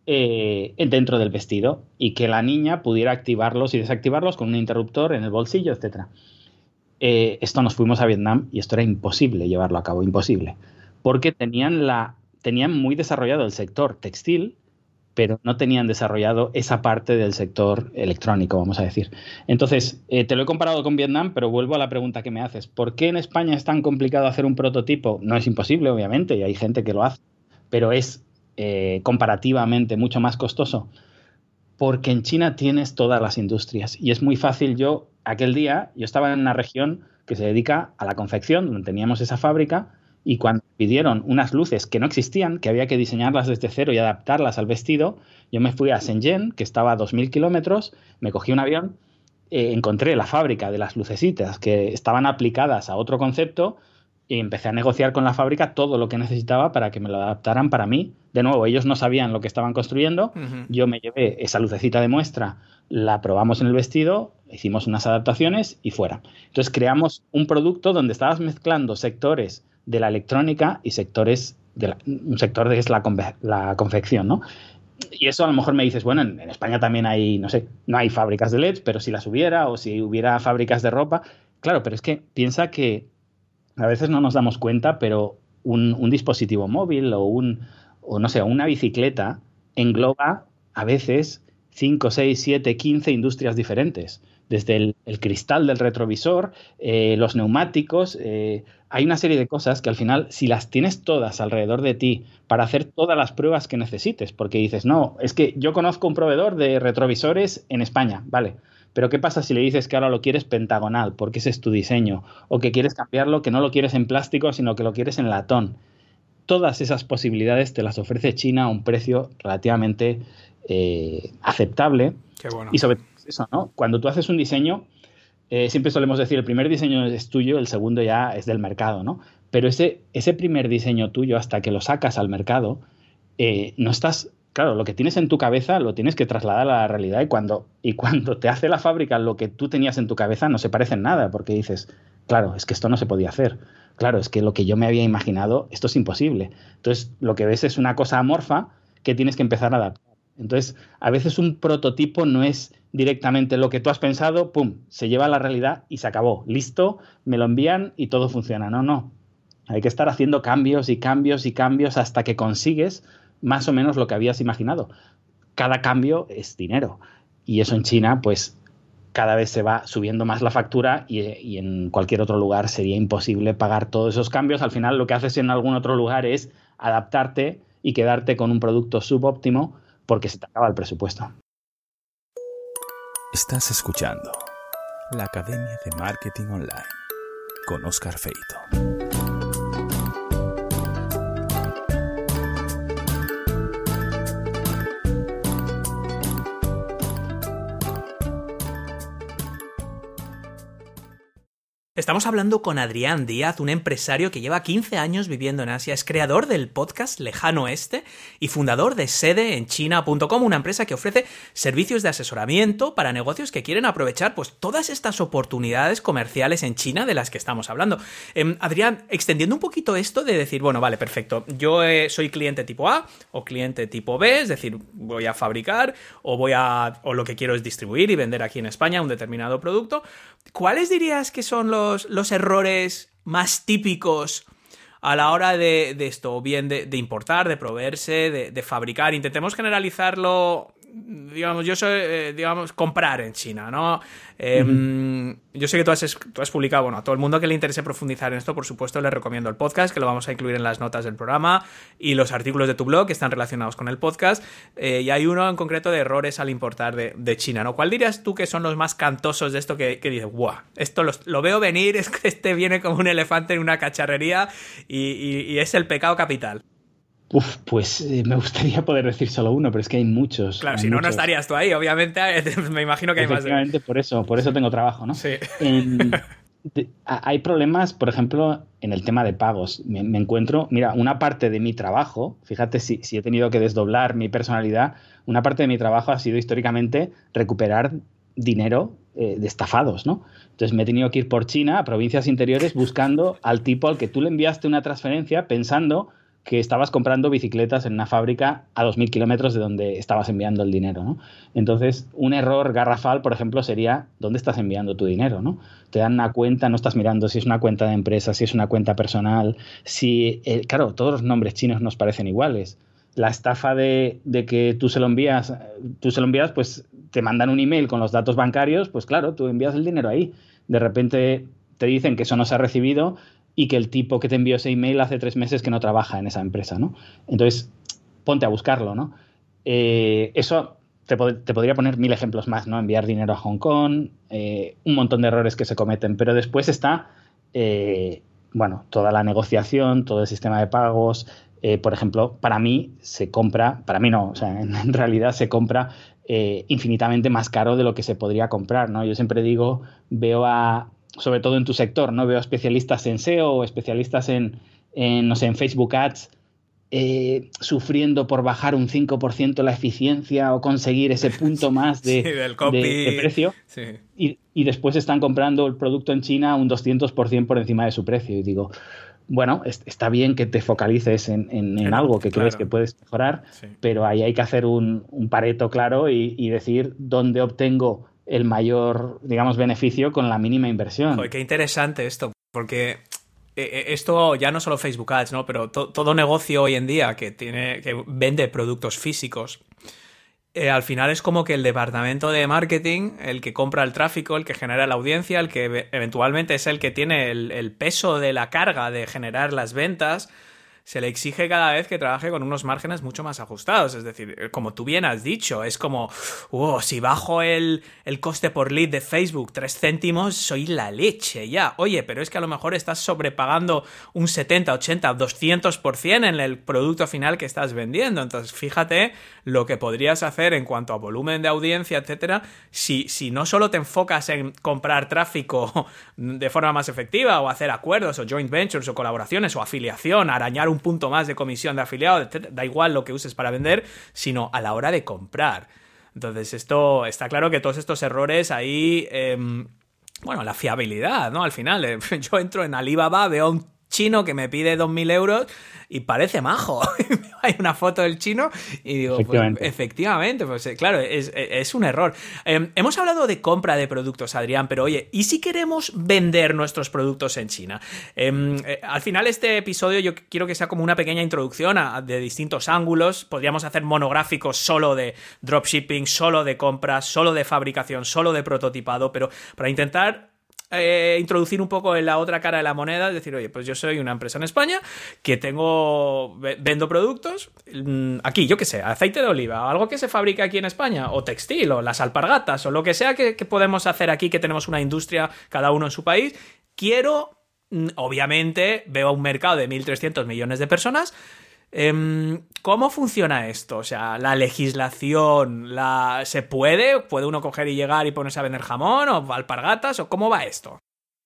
dentro del vestido, y que la niña pudiera activarlos y desactivarlos con un interruptor en el bolsillo, etcétera. Esto nos fuimos a Vietnam y esto era imposible llevarlo a cabo, imposible, porque tenían muy desarrollado el sector textil, pero no tenían desarrollado esa parte del sector electrónico, vamos a decir. Entonces, te lo he comparado con Vietnam, pero vuelvo a la pregunta que me haces. ¿Por qué en España es tan complicado hacer un prototipo? No es imposible, obviamente, y hay gente que lo hace, pero es comparativamente mucho más costoso. Porque en China tienes todas las industrias y es muy fácil. Aquel día, yo estaba en una región que se dedica a la confección, donde teníamos esa fábrica, y cuando pidieron unas luces que no existían, que había que diseñarlas desde cero y adaptarlas al vestido, yo me fui a Shenzhen, que estaba a 2.000 kilómetros, me cogí un avión, encontré la fábrica de las lucecitas que estaban aplicadas a otro concepto y empecé a negociar con la fábrica todo lo que necesitaba para que me lo adaptaran para mí. De nuevo, ellos no sabían lo que estaban construyendo. Uh-huh. Yo me llevé esa lucecita de muestra, la probamos en el vestido, hicimos unas adaptaciones y fuera. Entonces creamos un producto donde estabas mezclando sectores de la electrónica y sectores un sector que es la confección, ¿no? Y eso a lo mejor me dices, bueno, en España también hay, no sé, no hay fábricas de LEDs, pero si las hubiera, o si hubiera fábricas de ropa. Claro, pero es que piensa que a veces no nos damos cuenta, pero un dispositivo móvil o no sé, una bicicleta engloba a veces 5, 6, 7, 15 industrias diferentes. Desde el cristal del retrovisor, los neumáticos, hay una serie de cosas que al final, si las tienes todas alrededor de ti para hacer todas las pruebas que necesites, porque dices, no, es que yo conozco un proveedor de retrovisores en España, vale. Pero ¿qué pasa si le dices que ahora lo quieres pentagonal, porque ese es tu diseño? O que quieres cambiarlo, que no lo quieres en plástico, sino que lo quieres en latón. Todas esas posibilidades te las ofrece China a un precio relativamente aceptable. Qué bueno. Y sobre todo eso, ¿no? Cuando tú haces un diseño, siempre solemos decir, el primer diseño es tuyo, el segundo ya es del mercado, ¿no? Pero ese primer diseño tuyo, hasta que lo sacas al mercado, no estás... Claro, lo que tienes en tu cabeza lo tienes que trasladar a la realidad y cuando te hace la fábrica lo que tú tenías en tu cabeza no se parece en nada, porque dices, claro, es que esto no se podía hacer. Claro, es que lo que yo me había imaginado, esto es imposible. Entonces, lo que ves es una cosa amorfa que tienes que empezar a adaptar. Entonces, a veces un prototipo no es directamente lo que tú has pensado, pum, se lleva a la realidad y se acabó. Listo, me lo envían y todo funciona. No. Hay que estar haciendo cambios y cambios y cambios hasta que consigues más o menos lo que habías imaginado. Cada cambio es dinero. Y eso en China, pues, cada vez se va subiendo más la factura y en cualquier otro lugar sería imposible pagar todos esos cambios. Al final, lo que haces en algún otro lugar es adaptarte y quedarte con un producto subóptimo porque se te acaba el presupuesto. Estás escuchando la Academia de Marketing Online con Óscar Feito. Estamos hablando con Adrián Díaz, un empresario que lleva 15 años viviendo en Asia, es creador del podcast Lejano Oeste y fundador de sedeenchina.com, una empresa que ofrece servicios de asesoramiento para negocios que quieren aprovechar pues todas estas oportunidades comerciales en China de las que estamos hablando. Adrián, extendiendo un poquito esto de decir, bueno, vale, perfecto, yo soy cliente tipo A o cliente tipo B, es decir, voy a fabricar o lo que quiero es distribuir y vender aquí en España un determinado producto. ¿Cuáles dirías que son los errores más típicos a la hora de esto? O bien de importar, de proveerse, de fabricar. Intentemos generalizarlo. Digamos, yo soy, comprar en China, ¿no? Yo sé que tú has publicado, bueno, a todo el mundo que le interese profundizar en esto, por supuesto, le recomiendo el podcast, que lo vamos a incluir en las notas del programa, y los artículos de tu blog que están relacionados con el podcast, y hay uno en concreto de errores al importar de China, ¿no? ¿Cuál dirías tú que son los más cantosos de esto que dices, ¡guau! Esto lo veo venir, es que viene como un elefante en una cacharrería y es el pecado capital? Pues me gustaría poder decir solo uno, pero es que hay muchos. Claro, hay si no, no muchos. estarías tú ahí, obviamente. Me imagino que hay más de... Efectivamente, por eso tengo trabajo, ¿no? Sí. Hay problemas, por ejemplo, en el tema de pagos. Me encuentro, mira, una parte de mi trabajo, fíjate si he tenido que desdoblar mi personalidad, una parte de mi trabajo ha sido históricamente recuperar dinero de estafados, ¿no? Entonces me he tenido que ir por China, a provincias interiores, buscando al tipo al que tú le enviaste una transferencia pensando que estabas comprando bicicletas en una fábrica a 2.000 kilómetros de donde estabas enviando el dinero, ¿no? Entonces, un error garrafal, por ejemplo, sería ¿dónde estás enviando tu dinero, ¿no? Te dan una cuenta, no estás mirando si es una cuenta de empresa, si es una cuenta personal, si... claro, todos los nombres chinos nos parecen iguales. La estafa de que tú se lo envías, pues te mandan un email con los datos bancarios, pues claro, tú envías el dinero ahí. De repente te dicen que eso no se ha recibido y que el tipo que te envió ese email hace 3 meses que no trabaja en esa empresa, ¿no? Entonces, ponte a buscarlo, ¿no? Eso te podría poner 1000 ejemplos más, ¿no? Enviar dinero a Hong Kong, un montón de errores que se cometen, pero después está, toda la negociación, todo el sistema de pagos. Por ejemplo, para mí no, o sea, en realidad se compra infinitamente más caro de lo que se podría comprar, ¿no? Yo siempre digo, sobre todo en tu sector, ¿no? Veo especialistas en SEO o especialistas no sé, en Facebook Ads sufriendo por bajar un 5% la eficiencia o conseguir ese punto más Sí, del copy. de precio. Sí. Y después están comprando el producto en China un 200% por encima de su precio. Y digo, bueno, está bien que te focalices en algo que crees que puedes mejorar, sí, pero ahí hay que hacer un pareto claro y decir dónde obtengo el mayor, digamos, beneficio con la mínima inversión. Joder, qué interesante esto, porque esto ya no solo Facebook Ads, ¿no? Pero todo negocio hoy en día que vende productos físicos, al final es como que el departamento de marketing, el que compra el tráfico, el que genera la audiencia, el que eventualmente es el que tiene el peso de la carga de generar las ventas, se le exige cada vez que trabaje con unos márgenes mucho más ajustados. Es decir, como tú bien has dicho, es como, si bajo el coste por lead de Facebook 3 céntimos, soy la leche ya. Oye, pero es que a lo mejor estás sobrepagando un 70, 80, 200% en el producto final que estás vendiendo. Entonces, fíjate lo que podrías hacer en cuanto a volumen de audiencia, etcétera, si no solo te enfocas en comprar tráfico de forma más efectiva o hacer acuerdos o joint ventures o colaboraciones o afiliación, arañar un punto más de comisión de afiliado, etcétera, da igual lo que uses para vender, sino a la hora de comprar. Entonces, esto está claro que todos estos errores ahí, la fiabilidad, ¿no? Al final, yo entro en Alibaba, veo a un chino que me pide 2.000 euros y parece majo. Hay una foto del chino y digo, efectivamente, claro, es un error. Hemos hablado de compra de productos, Adrián, pero oye, ¿y si queremos vender nuestros productos en China? Al final este episodio yo quiero que sea como una pequeña introducción de distintos ángulos. Podríamos hacer monográficos solo de dropshipping, solo de compras, solo de fabricación, solo de prototipado, pero para intentar introducir un poco en la otra cara de la moneda, es decir, oye, pues yo soy una empresa en España que vendo productos aquí, yo qué sé, aceite de oliva, algo que se fabrica aquí en España, o textil, o las alpargatas, o lo que sea que podemos hacer aquí, que tenemos una industria cada uno en su país. Obviamente, veo un mercado de 1.300 millones de personas. ¿Cómo funciona esto? O sea, la legislación, ¿se puede? ¿Puede uno coger y llegar y ponerse a vender jamón o alpargatas? ¿O cómo va esto?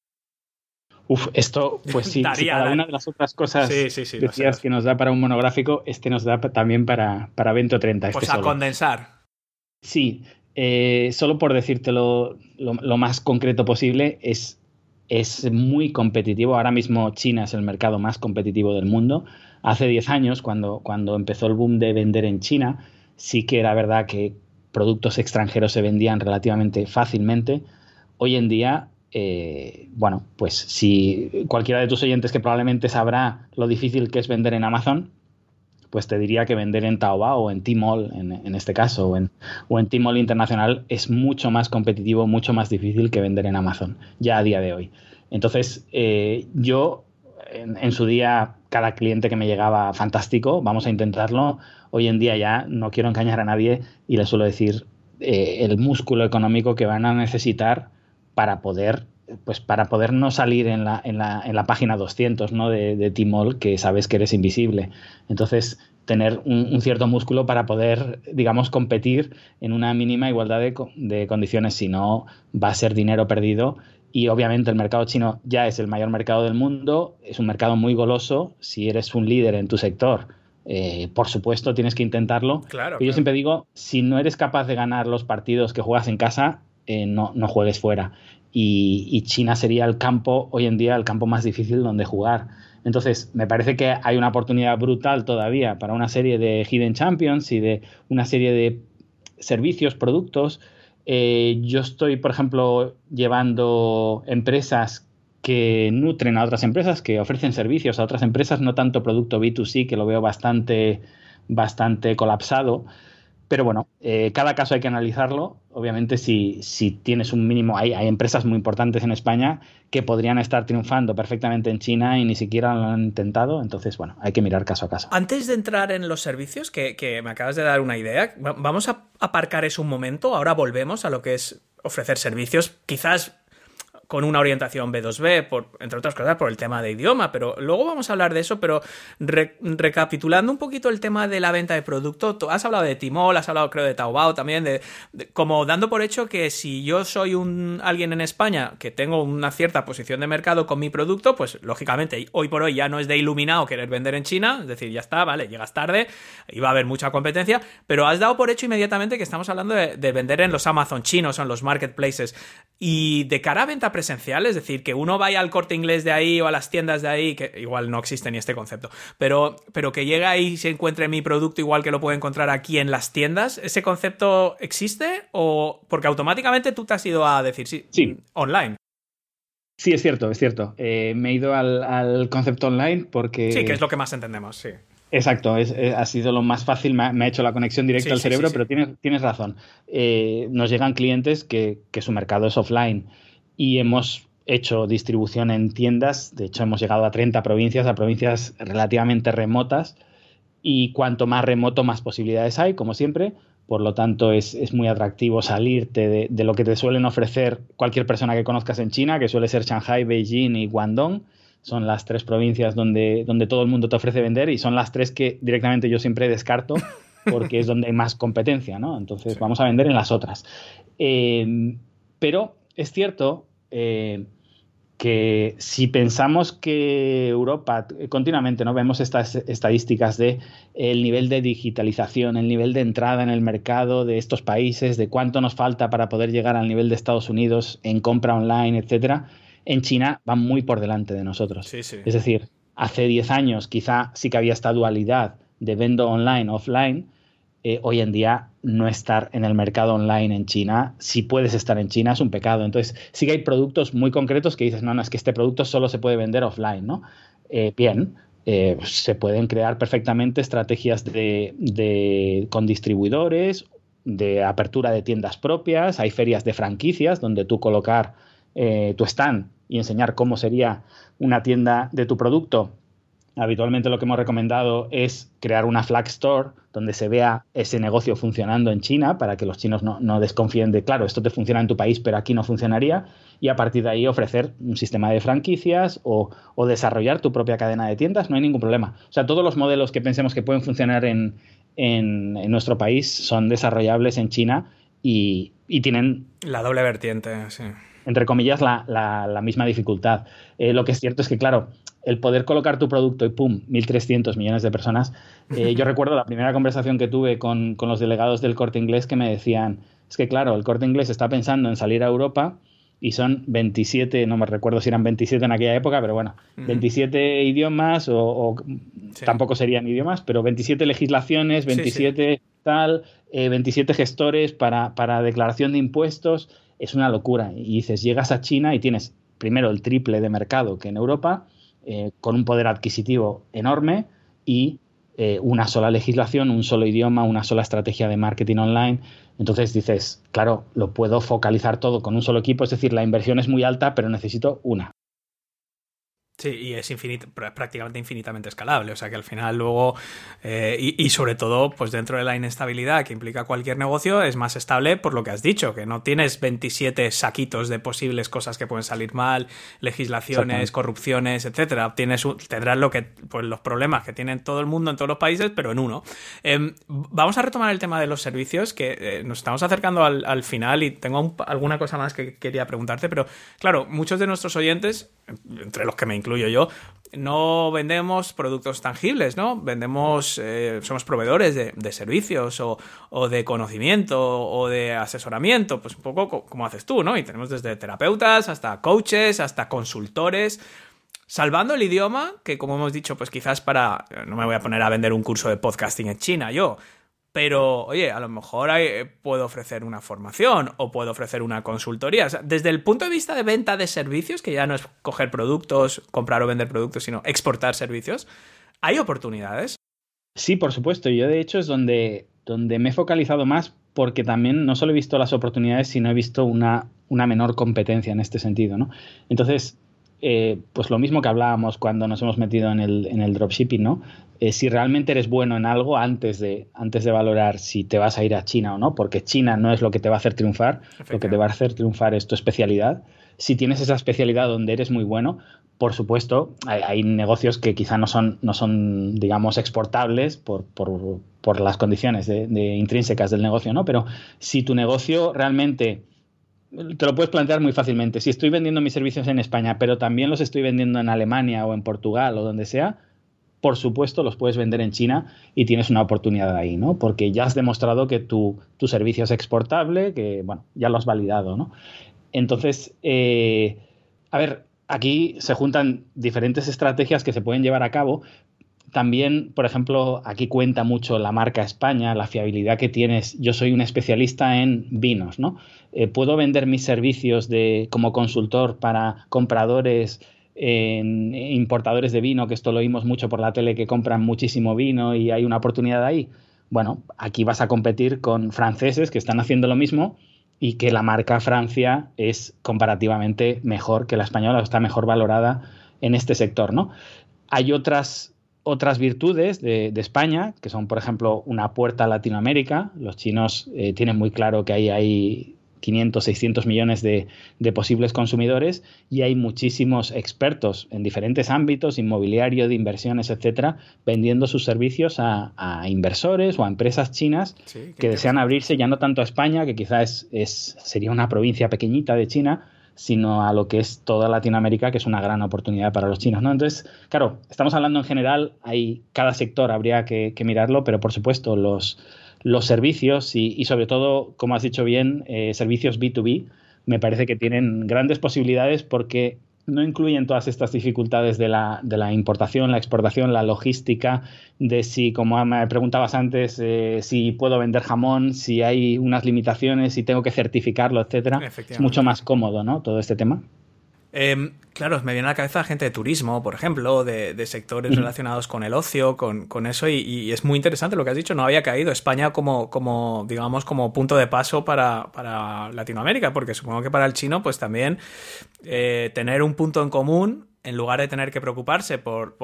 Esto, pues sí, si cada una de las otras cosas decías que nos da para un monográfico, nos da también para 20 o 30. Pues a condensar. Sí, solo por decírtelo lo más concreto posible, es muy competitivo. Ahora mismo China es el mercado más competitivo del mundo. Hace 10 años, cuando empezó el boom de vender en China, sí que era verdad que productos extranjeros se vendían relativamente fácilmente. Hoy en día, pues si cualquiera de tus oyentes que probablemente sabrá lo difícil que es vender en Amazon, pues te diría que vender en Taobao o en Tmall, en este caso, o en Tmall Internacional, es mucho más competitivo, mucho más difícil que vender en Amazon, ya a día de hoy. Entonces, yo, en su día, cada cliente que me llegaba, fantástico, vamos a intentarlo. Hoy en día ya no quiero engañar a nadie y le suelo decir el músculo económico que van a necesitar para poder no salir en la página 200, ¿no? de Tmall, que sabes que eres invisible. Entonces, tener un cierto músculo para poder, digamos, competir en una mínima igualdad de condiciones. Si no, va a ser dinero perdido. Y obviamente el mercado chino ya es el mayor mercado del mundo, es un mercado muy goloso. Si eres un líder en tu sector, por supuesto tienes que intentarlo. Claro, Pero yo siempre digo, si no eres capaz de ganar los partidos que juegas en casa, no juegues fuera. Y China sería hoy en día el campo más difícil donde jugar. Entonces, me parece que hay una oportunidad brutal todavía para una serie de Hidden Champions y de una serie de servicios, productos. Yo estoy, por ejemplo, llevando empresas que nutren a otras empresas, que ofrecen servicios a otras empresas, no tanto producto B2C, que lo veo bastante colapsado. Pero bueno, cada caso hay que analizarlo. Obviamente, si tienes un mínimo, hay empresas muy importantes en España que podrían estar triunfando perfectamente en China y ni siquiera lo han intentado. Entonces, bueno, hay que mirar caso a caso. Antes de entrar en los servicios, que me acabas de dar una idea, vamos a aparcar eso un momento. Ahora volvemos a lo que es ofrecer servicios, quizás con una orientación B2B, entre otras cosas por el tema de idioma, pero luego vamos a hablar de eso, pero recapitulando un poquito el tema de la venta de producto, tú has hablado de Tmall, has hablado creo de Taobao también, de como dando por hecho que si yo soy alguien en España que tengo una cierta posición de mercado con mi producto, pues lógicamente hoy por hoy ya no es de iluminado querer vender en China, es decir, ya está, vale, llegas tarde, y va a haber mucha competencia, pero has dado por hecho inmediatamente que estamos hablando de vender en los Amazon chinos o en los marketplaces, y de cara a venta presencial, es decir, que uno vaya al Corte Inglés de ahí o a las tiendas de ahí, que igual no existe ni este concepto, pero que llegue ahí y se encuentre mi producto igual que lo puede encontrar aquí en las tiendas, ¿ese concepto existe? O porque automáticamente tú te has ido a decir sí. Online. Sí, es cierto. Me he ido al concepto online porque... Sí, que es lo que más entendemos, sí. Exacto, ha sido lo más fácil, me ha hecho la conexión directa al cerebro, pero tienes razón. Nos llegan clientes que su mercado es offline y hemos hecho distribución en tiendas. De hecho, hemos llegado a 30 provincias, a provincias relativamente remotas, y cuanto más remoto, más posibilidades hay, como siempre. Por lo tanto, es muy atractivo salirte de lo que te suelen ofrecer cualquier persona que conozcas en China, que suele ser Shanghai, Beijing y Guangdong. Son las 3 provincias donde todo el mundo te ofrece vender, y son las 3 que directamente yo siempre descarto porque es donde hay más competencia, ¿no? Entonces vamos a vender en las otras. Pero es cierto que si pensamos que Europa, continuamente, ¿no?, vemos estas estadísticas de el nivel de digitalización, el nivel de entrada en el mercado de estos países, de cuánto nos falta para poder llegar al nivel de Estados Unidos en compra online, etcétera. En China van muy por delante de nosotros. Sí. Es decir, hace 10 años quizá sí que había esta dualidad de vendo online, offline. Hoy en día no estar en el mercado online en China, si puedes estar en China, es un pecado. Entonces sí que hay productos muy concretos que dices, no, es que este producto solo se puede vender offline, ¿no? Se pueden crear perfectamente estrategias con distribuidores, de apertura de tiendas propias. Hay ferias de franquicias donde tú colocar tu stand y enseñar cómo sería una tienda de tu producto. Habitualmente lo que hemos recomendado es crear una flag store donde se vea ese negocio funcionando en China, para que los chinos no desconfíen de, claro, esto te funciona en tu país, pero aquí no funcionaría, y a partir de ahí ofrecer un sistema de franquicias o desarrollar tu propia cadena de tiendas. No hay ningún problema. O sea, todos los modelos que pensemos que pueden funcionar en nuestro país son desarrollables en China y tienen... La doble vertiente, sí. Entre comillas, la misma dificultad. Lo que es cierto es que, claro, el poder colocar tu producto y ¡pum!, 1.300 millones de personas. Yo recuerdo la primera conversación que tuve con los delegados del Corte Inglés, que me decían, es que claro, el Corte Inglés está pensando en salir a Europa y son 27, no me recuerdo si eran 27 en aquella época, pero bueno, 27 idiomas o sí, tampoco serían idiomas, pero 27 legislaciones, 27 27 gestores para declaración de impuestos. Es una locura. Y dices, llegas a China y tienes primero el triple de mercado que en Europa, con un poder adquisitivo enorme y una sola legislación, un solo idioma, una sola estrategia de marketing online. Entonces dices, claro, lo puedo focalizar todo con un solo equipo, es decir, la inversión es muy alta, pero necesito una. Sí, y es prácticamente infinitamente escalable, o sea que al final luego, y sobre todo, pues dentro de la inestabilidad que implica cualquier negocio, es más estable por lo que has dicho, que no tienes 27 saquitos de posibles cosas que pueden salir mal, legislaciones, corrupciones, etcétera. Tendrás pues los problemas que tienen todo el mundo en todos los países, pero en uno. Vamos a retomar el tema de los servicios, que nos estamos acercando al final y tengo alguna cosa más que quería preguntarte, pero claro, muchos de nuestros oyentes, entre los que me incluyo yo, no vendemos productos tangibles, ¿no? Somos proveedores de servicios o de conocimiento o de asesoramiento, pues un poco como haces tú, ¿no? Y tenemos desde terapeutas hasta coaches, hasta consultores, salvando el idioma, que como hemos dicho, pues quizás no me voy a poner a vender un curso de podcasting en China yo, pero, oye, a lo mejor puedo ofrecer una formación o puedo ofrecer una consultoría. O sea, desde el punto de vista de venta de servicios, que ya no es coger productos, comprar o vender productos, sino exportar servicios, ¿hay oportunidades? Sí, por supuesto. Yo, de hecho, es donde me he focalizado más porque también no solo he visto las oportunidades, sino he visto una menor competencia en este sentido, ¿no? Entonces, pues lo mismo que hablábamos cuando nos hemos metido en el dropshipping, ¿no? Si realmente eres bueno en algo antes de valorar si te vas a ir a China o no, porque China no es lo que te va a hacer triunfar, lo que te va a hacer triunfar es tu especialidad. Si tienes esa especialidad donde eres muy bueno, por supuesto, hay negocios que quizá no son digamos, exportables por las condiciones de intrínsecas del negocio, ¿no? Pero si tu negocio realmente te lo puedes plantear muy fácilmente. Si estoy vendiendo mis servicios en España, pero también los estoy vendiendo en Alemania o en Portugal o donde sea, por supuesto los puedes vender en China y tienes una oportunidad ahí, ¿no? Porque ya has demostrado que tu servicio es exportable, que, bueno, ya lo has validado, ¿no? Entonces, a ver, aquí se juntan diferentes estrategias que se pueden llevar a cabo. También, por ejemplo, aquí cuenta mucho la marca España, la fiabilidad que tienes. Yo soy un especialista en vinos, ¿no? Puedo vender mis servicios como consultor para compradores, importadores de vino, que esto lo oímos mucho por la tele, que compran muchísimo vino y hay una oportunidad ahí. Bueno, aquí vas a competir con franceses que están haciendo lo mismo y que la marca Francia es comparativamente mejor que la española, o está mejor valorada en este sector, ¿no? Hay otras virtudes de España, que son, por ejemplo, una puerta a Latinoamérica. Los chinos tienen muy claro que ahí hay 500, 600 millones de posibles consumidores y hay muchísimos expertos en diferentes ámbitos, inmobiliario, de inversiones, etcétera, vendiendo sus servicios a inversores o a empresas chinas que desean abrirse ya no tanto a España, que quizás sería una provincia pequeñita de China, sino a lo que es toda Latinoamérica, que es una gran oportunidad para los chinos, ¿no? Entonces, claro, estamos hablando en general, cada sector habría que mirarlo, pero por supuesto los servicios y sobre todo, como has dicho bien, servicios B2B, me parece que tienen grandes posibilidades porque no incluyen todas estas dificultades de la importación, la exportación, la logística, de si, como me preguntabas antes, si puedo vender jamón, si hay unas limitaciones, si tengo que certificarlo, etcétera. Es mucho más cómodo, ¿no? Todo este tema. Claro, me viene a la cabeza gente de turismo, por ejemplo, de sectores relacionados con el ocio, con eso, y es muy interesante lo que has dicho. No había caído España como digamos, como punto de paso para Latinoamérica, porque supongo que para el chino, pues también tener un punto en común, en lugar de tener que preocuparse por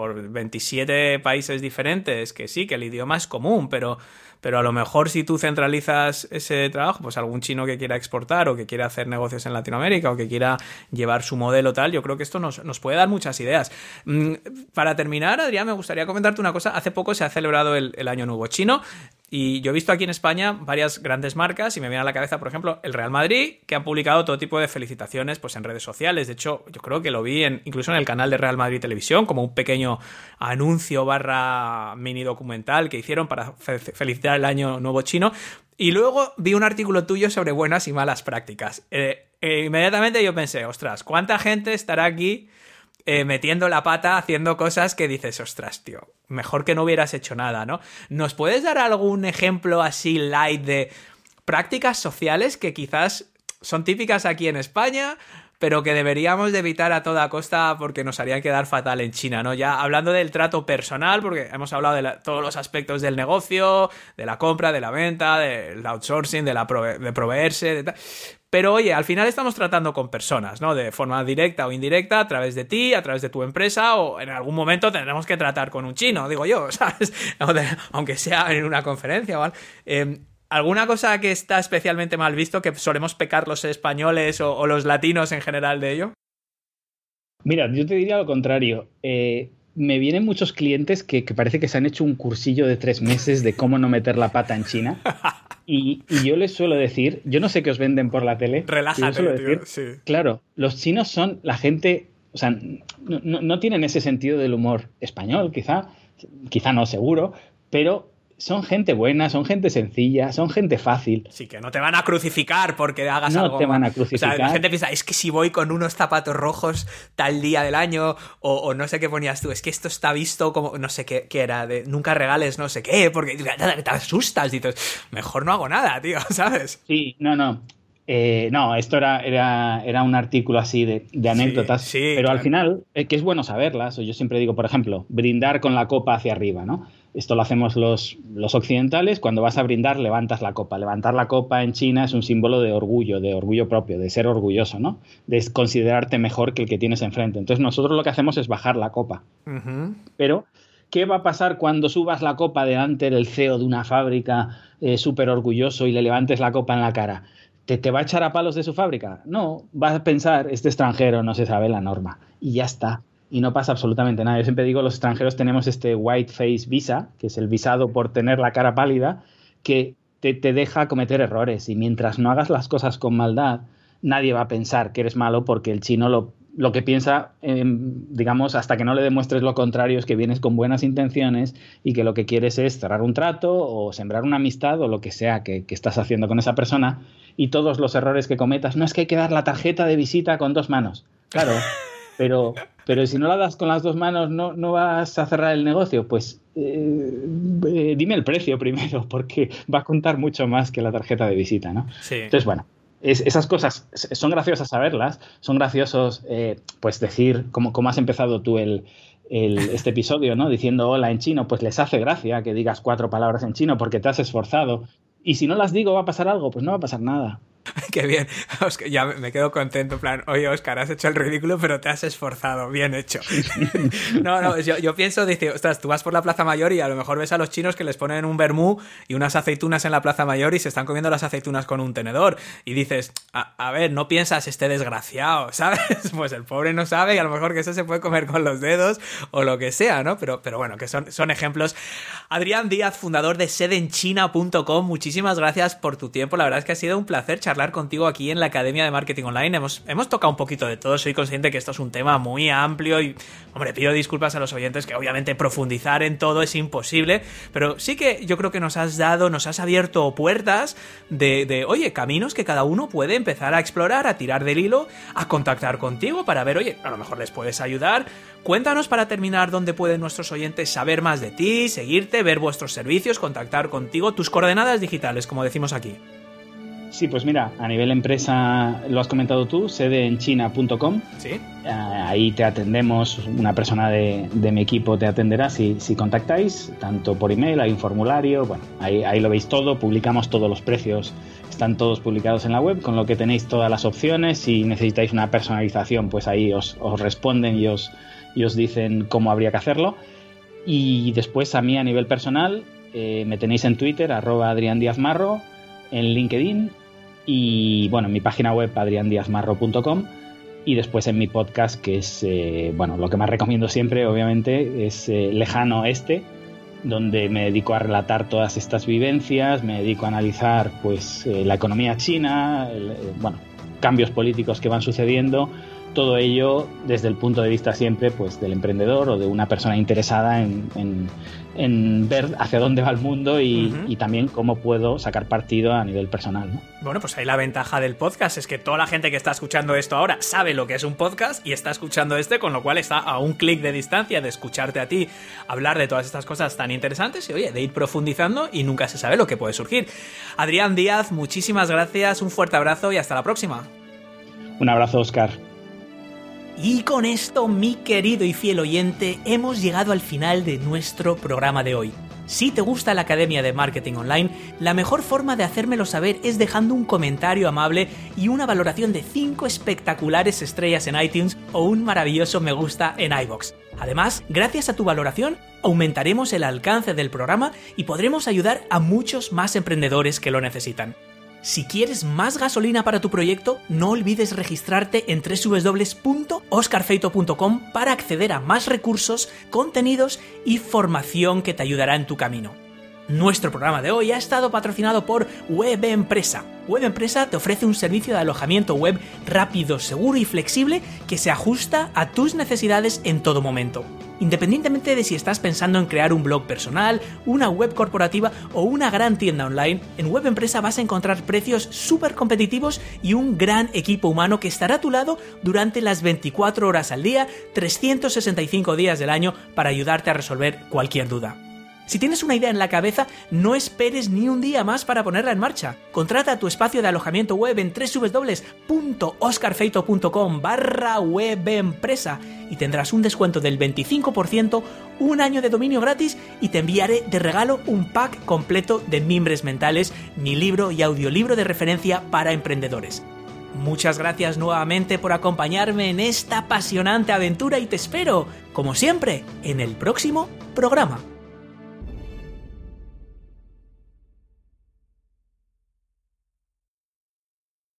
27 países diferentes, que sí, que el idioma es común, pero a lo mejor si tú centralizas ese trabajo, pues algún chino que quiera exportar o que quiera hacer negocios en Latinoamérica o que quiera llevar su modelo tal, yo creo que esto nos puede dar muchas ideas. Para terminar, Adrián, me gustaría comentarte una cosa. Hace poco se ha celebrado el Año Nuevo Chino y yo he visto aquí en España varias grandes marcas y me viene a la cabeza, por ejemplo, el Real Madrid, que han publicado todo tipo de felicitaciones pues en redes sociales. De hecho, yo creo que lo vi incluso en el canal de Real Madrid Televisión, como un pequeño anuncio / mini documental que hicieron para felicitar el Año Nuevo Chino. Y luego vi un artículo tuyo sobre buenas y malas prácticas. Inmediatamente yo pensé, ostras, ¿cuánta gente estará aquí metiendo la pata, haciendo cosas que dices, ostras, tío, mejor que no hubieras hecho nada, ¿no? ¿Nos puedes dar algún ejemplo así light de prácticas sociales que quizás son típicas aquí en España, pero que deberíamos de evitar a toda costa porque nos harían quedar fatal en China, ¿no? Ya hablando del trato personal, porque hemos hablado de todos los aspectos del negocio, de la compra, de la venta, del outsourcing, de proveerse, de tal. Pero oye, al final estamos tratando con personas, ¿no? De forma directa o indirecta, a través de ti, a través de tu empresa, o en algún momento tendremos que tratar con un chino, digo yo, ¿sabes? Aunque sea en una conferencia, ¿vale? ¿Alguna cosa que está especialmente mal visto, que solemos pecar los españoles o los latinos en general de ello? Mira, yo te diría lo contrario. Me vienen muchos clientes que parece que se han hecho un cursillo de 3 meses de cómo no meter la pata en China. Y yo les suelo decir, yo no sé qué os venden por la tele. Relájate, yo tío, sí. Claro, los chinos son la gente, o sea, no tienen ese sentido del humor español, quizá no, seguro, pero son gente buena, son gente sencilla, son gente fácil. Sí, que no te van a crucificar porque hagas algo. No te van a crucificar. O sea, la gente piensa, es que si voy con unos zapatos rojos tal día del año, o no sé qué ponías tú, es que esto está visto como, no sé qué era, de nunca regales no sé qué, porque te asustas y dices, mejor no hago nada, tío, ¿sabes? Sí, no. No, esto era un artículo así de anécdotas, sí, pero claro. Al final, que es bueno saberlas. Yo siempre digo, por ejemplo, brindar con la copa hacia arriba, ¿no? Esto lo hacemos los occidentales. Cuando vas a brindar, levantas la copa. Levantar la copa en China es un símbolo de orgullo propio, de ser orgulloso, ¿no? De considerarte mejor que el que tienes enfrente. Entonces nosotros lo que hacemos es bajar la copa. Uh-huh. Pero ¿qué va a pasar cuando subas la copa delante del CEO de una fábrica súper orgulloso y le levantes la copa en la cara? ¿Te va a echar a palos de su fábrica? No, vas a pensar, este extranjero no se sabe la norma. Y ya está. Y no pasa absolutamente nada. Yo siempre digo, los extranjeros tenemos este white face visa, que es el visado por tener la cara pálida, que te deja cometer errores. Y mientras no hagas las cosas con maldad, nadie va a pensar que eres malo, porque el chino lo que piensa, digamos, hasta que no le demuestres lo contrario, es que vienes con buenas intenciones y que lo que quieres es cerrar un trato o sembrar una amistad o lo que sea que estás haciendo con esa persona. Y todos los errores que cometas, no es que hay que dar la tarjeta de visita con 2 manos. Claro, pero si no la das con las 2 manos, no vas a cerrar el negocio. Pues dime el precio primero, porque va a contar mucho más que la tarjeta de visita, ¿no? Sí. Entonces, bueno, esas cosas son graciosas saberlas, son graciosos, pues decir, como has empezado tú este episodio, ¿no? Diciendo hola en chino, pues les hace gracia que digas 4 palabras en chino porque te has esforzado. Y si no las digo, ¿va a pasar algo? Pues no va a pasar nada. Qué bien, Oscar, ya me quedo contento, en plan, oye, Óscar, has hecho el ridículo, pero te has esforzado, bien hecho. No, yo pienso, dice, ostras, tú vas por la Plaza Mayor y a lo mejor ves a los chinos que les ponen un vermú y unas aceitunas en la Plaza Mayor y se están comiendo las aceitunas con un tenedor. Y dices, a ver, no piensas este desgraciado, ¿sabes? Pues el pobre no sabe y a lo mejor que eso se puede comer con los dedos o lo que sea, ¿no? Pero bueno, que son ejemplos. Adrián Díaz, fundador de sedenchina.com, muchísimas gracias por tu tiempo, la verdad es que ha sido un placer charlar contigo aquí en la Academia de Marketing Online. Hemos tocado un poquito de todo, soy consciente que esto es un tema muy amplio y, hombre, pido disculpas a los oyentes que obviamente profundizar en todo es imposible, pero sí que yo creo que nos has abierto puertas de oye, caminos que cada uno puede empezar a explorar, a tirar del hilo, a contactar contigo para ver, oye, a lo mejor les puedes ayudar. Cuéntanos para terminar dónde pueden nuestros oyentes saber más de ti, seguirte, ver vuestros servicios, contactar contigo, tus coordenadas digitales, como decimos aquí. Sí, pues mira, a nivel empresa, lo has comentado tú, sedenchina.com. Sí. Ahí te atendemos, una persona de mi equipo te atenderá si contactáis, tanto por email, hay un formulario, bueno, ahí lo veis todo, publicamos todos los precios, están todos publicados en la web, con lo que tenéis todas las opciones. Si necesitáis una personalización, pues ahí os responden y os dicen cómo habría que hacerlo. Y después a mí a nivel personal, me tenéis en Twitter, @AdrianDiazMarro, en LinkedIn y bueno, en mi página web adriandiazmarro.com, y después en mi podcast, que es bueno, lo que más recomiendo siempre obviamente es Lejano Este, donde me dedico a relatar todas estas vivencias, me dedico a analizar pues la economía china, bueno, cambios políticos que van sucediendo, todo ello desde el punto de vista siempre pues del emprendedor o de una persona interesada en ver hacia dónde va el mundo y también cómo puedo sacar partido a nivel personal, ¿no? Bueno, pues ahí la ventaja del podcast es que toda la gente que está escuchando esto ahora sabe lo que es un podcast y está escuchando con lo cual está a un clic de distancia de escucharte a ti hablar de todas estas cosas tan interesantes y, oye, de ir profundizando y nunca se sabe lo que puede surgir. Adrián Díaz, muchísimas gracias, un fuerte abrazo y hasta la próxima. Un abrazo, Óscar. Y con esto, mi querido y fiel oyente, hemos llegado al final de nuestro programa de hoy. Si te gusta la Academia de Marketing Online, la mejor forma de hacérmelo saber es dejando un comentario amable y una valoración de 5 espectaculares estrellas en iTunes o un maravilloso me gusta en iVoox. Además, gracias a tu valoración, aumentaremos el alcance del programa y podremos ayudar a muchos más emprendedores que lo necesitan. Si quieres más gasolina para tu proyecto, no olvides registrarte en www.oscarfeito.com para acceder a más recursos, contenidos y formación que te ayudará en tu camino. Nuestro programa de hoy ha estado patrocinado por WebEmpresa. WebEmpresa te ofrece un servicio de alojamiento web rápido, seguro y flexible que se ajusta a tus necesidades en todo momento. Independientemente de si estás pensando en crear un blog personal, una web corporativa o una gran tienda online, en WebEmpresa vas a encontrar precios súper competitivos y un gran equipo humano que estará a tu lado durante las 24 horas al día, 365 días del año para ayudarte a resolver cualquier duda. Si tienes una idea en la cabeza, no esperes ni un día más para ponerla en marcha. Contrata tu espacio de alojamiento web en www.oscarfeito.com/webempresa y tendrás un descuento del 25%, un año de dominio gratis y te enviaré de regalo un pack completo de mimbres mentales, mi libro y audiolibro de referencia para emprendedores. Muchas gracias nuevamente por acompañarme en esta apasionante aventura y te espero, como siempre, en el próximo programa.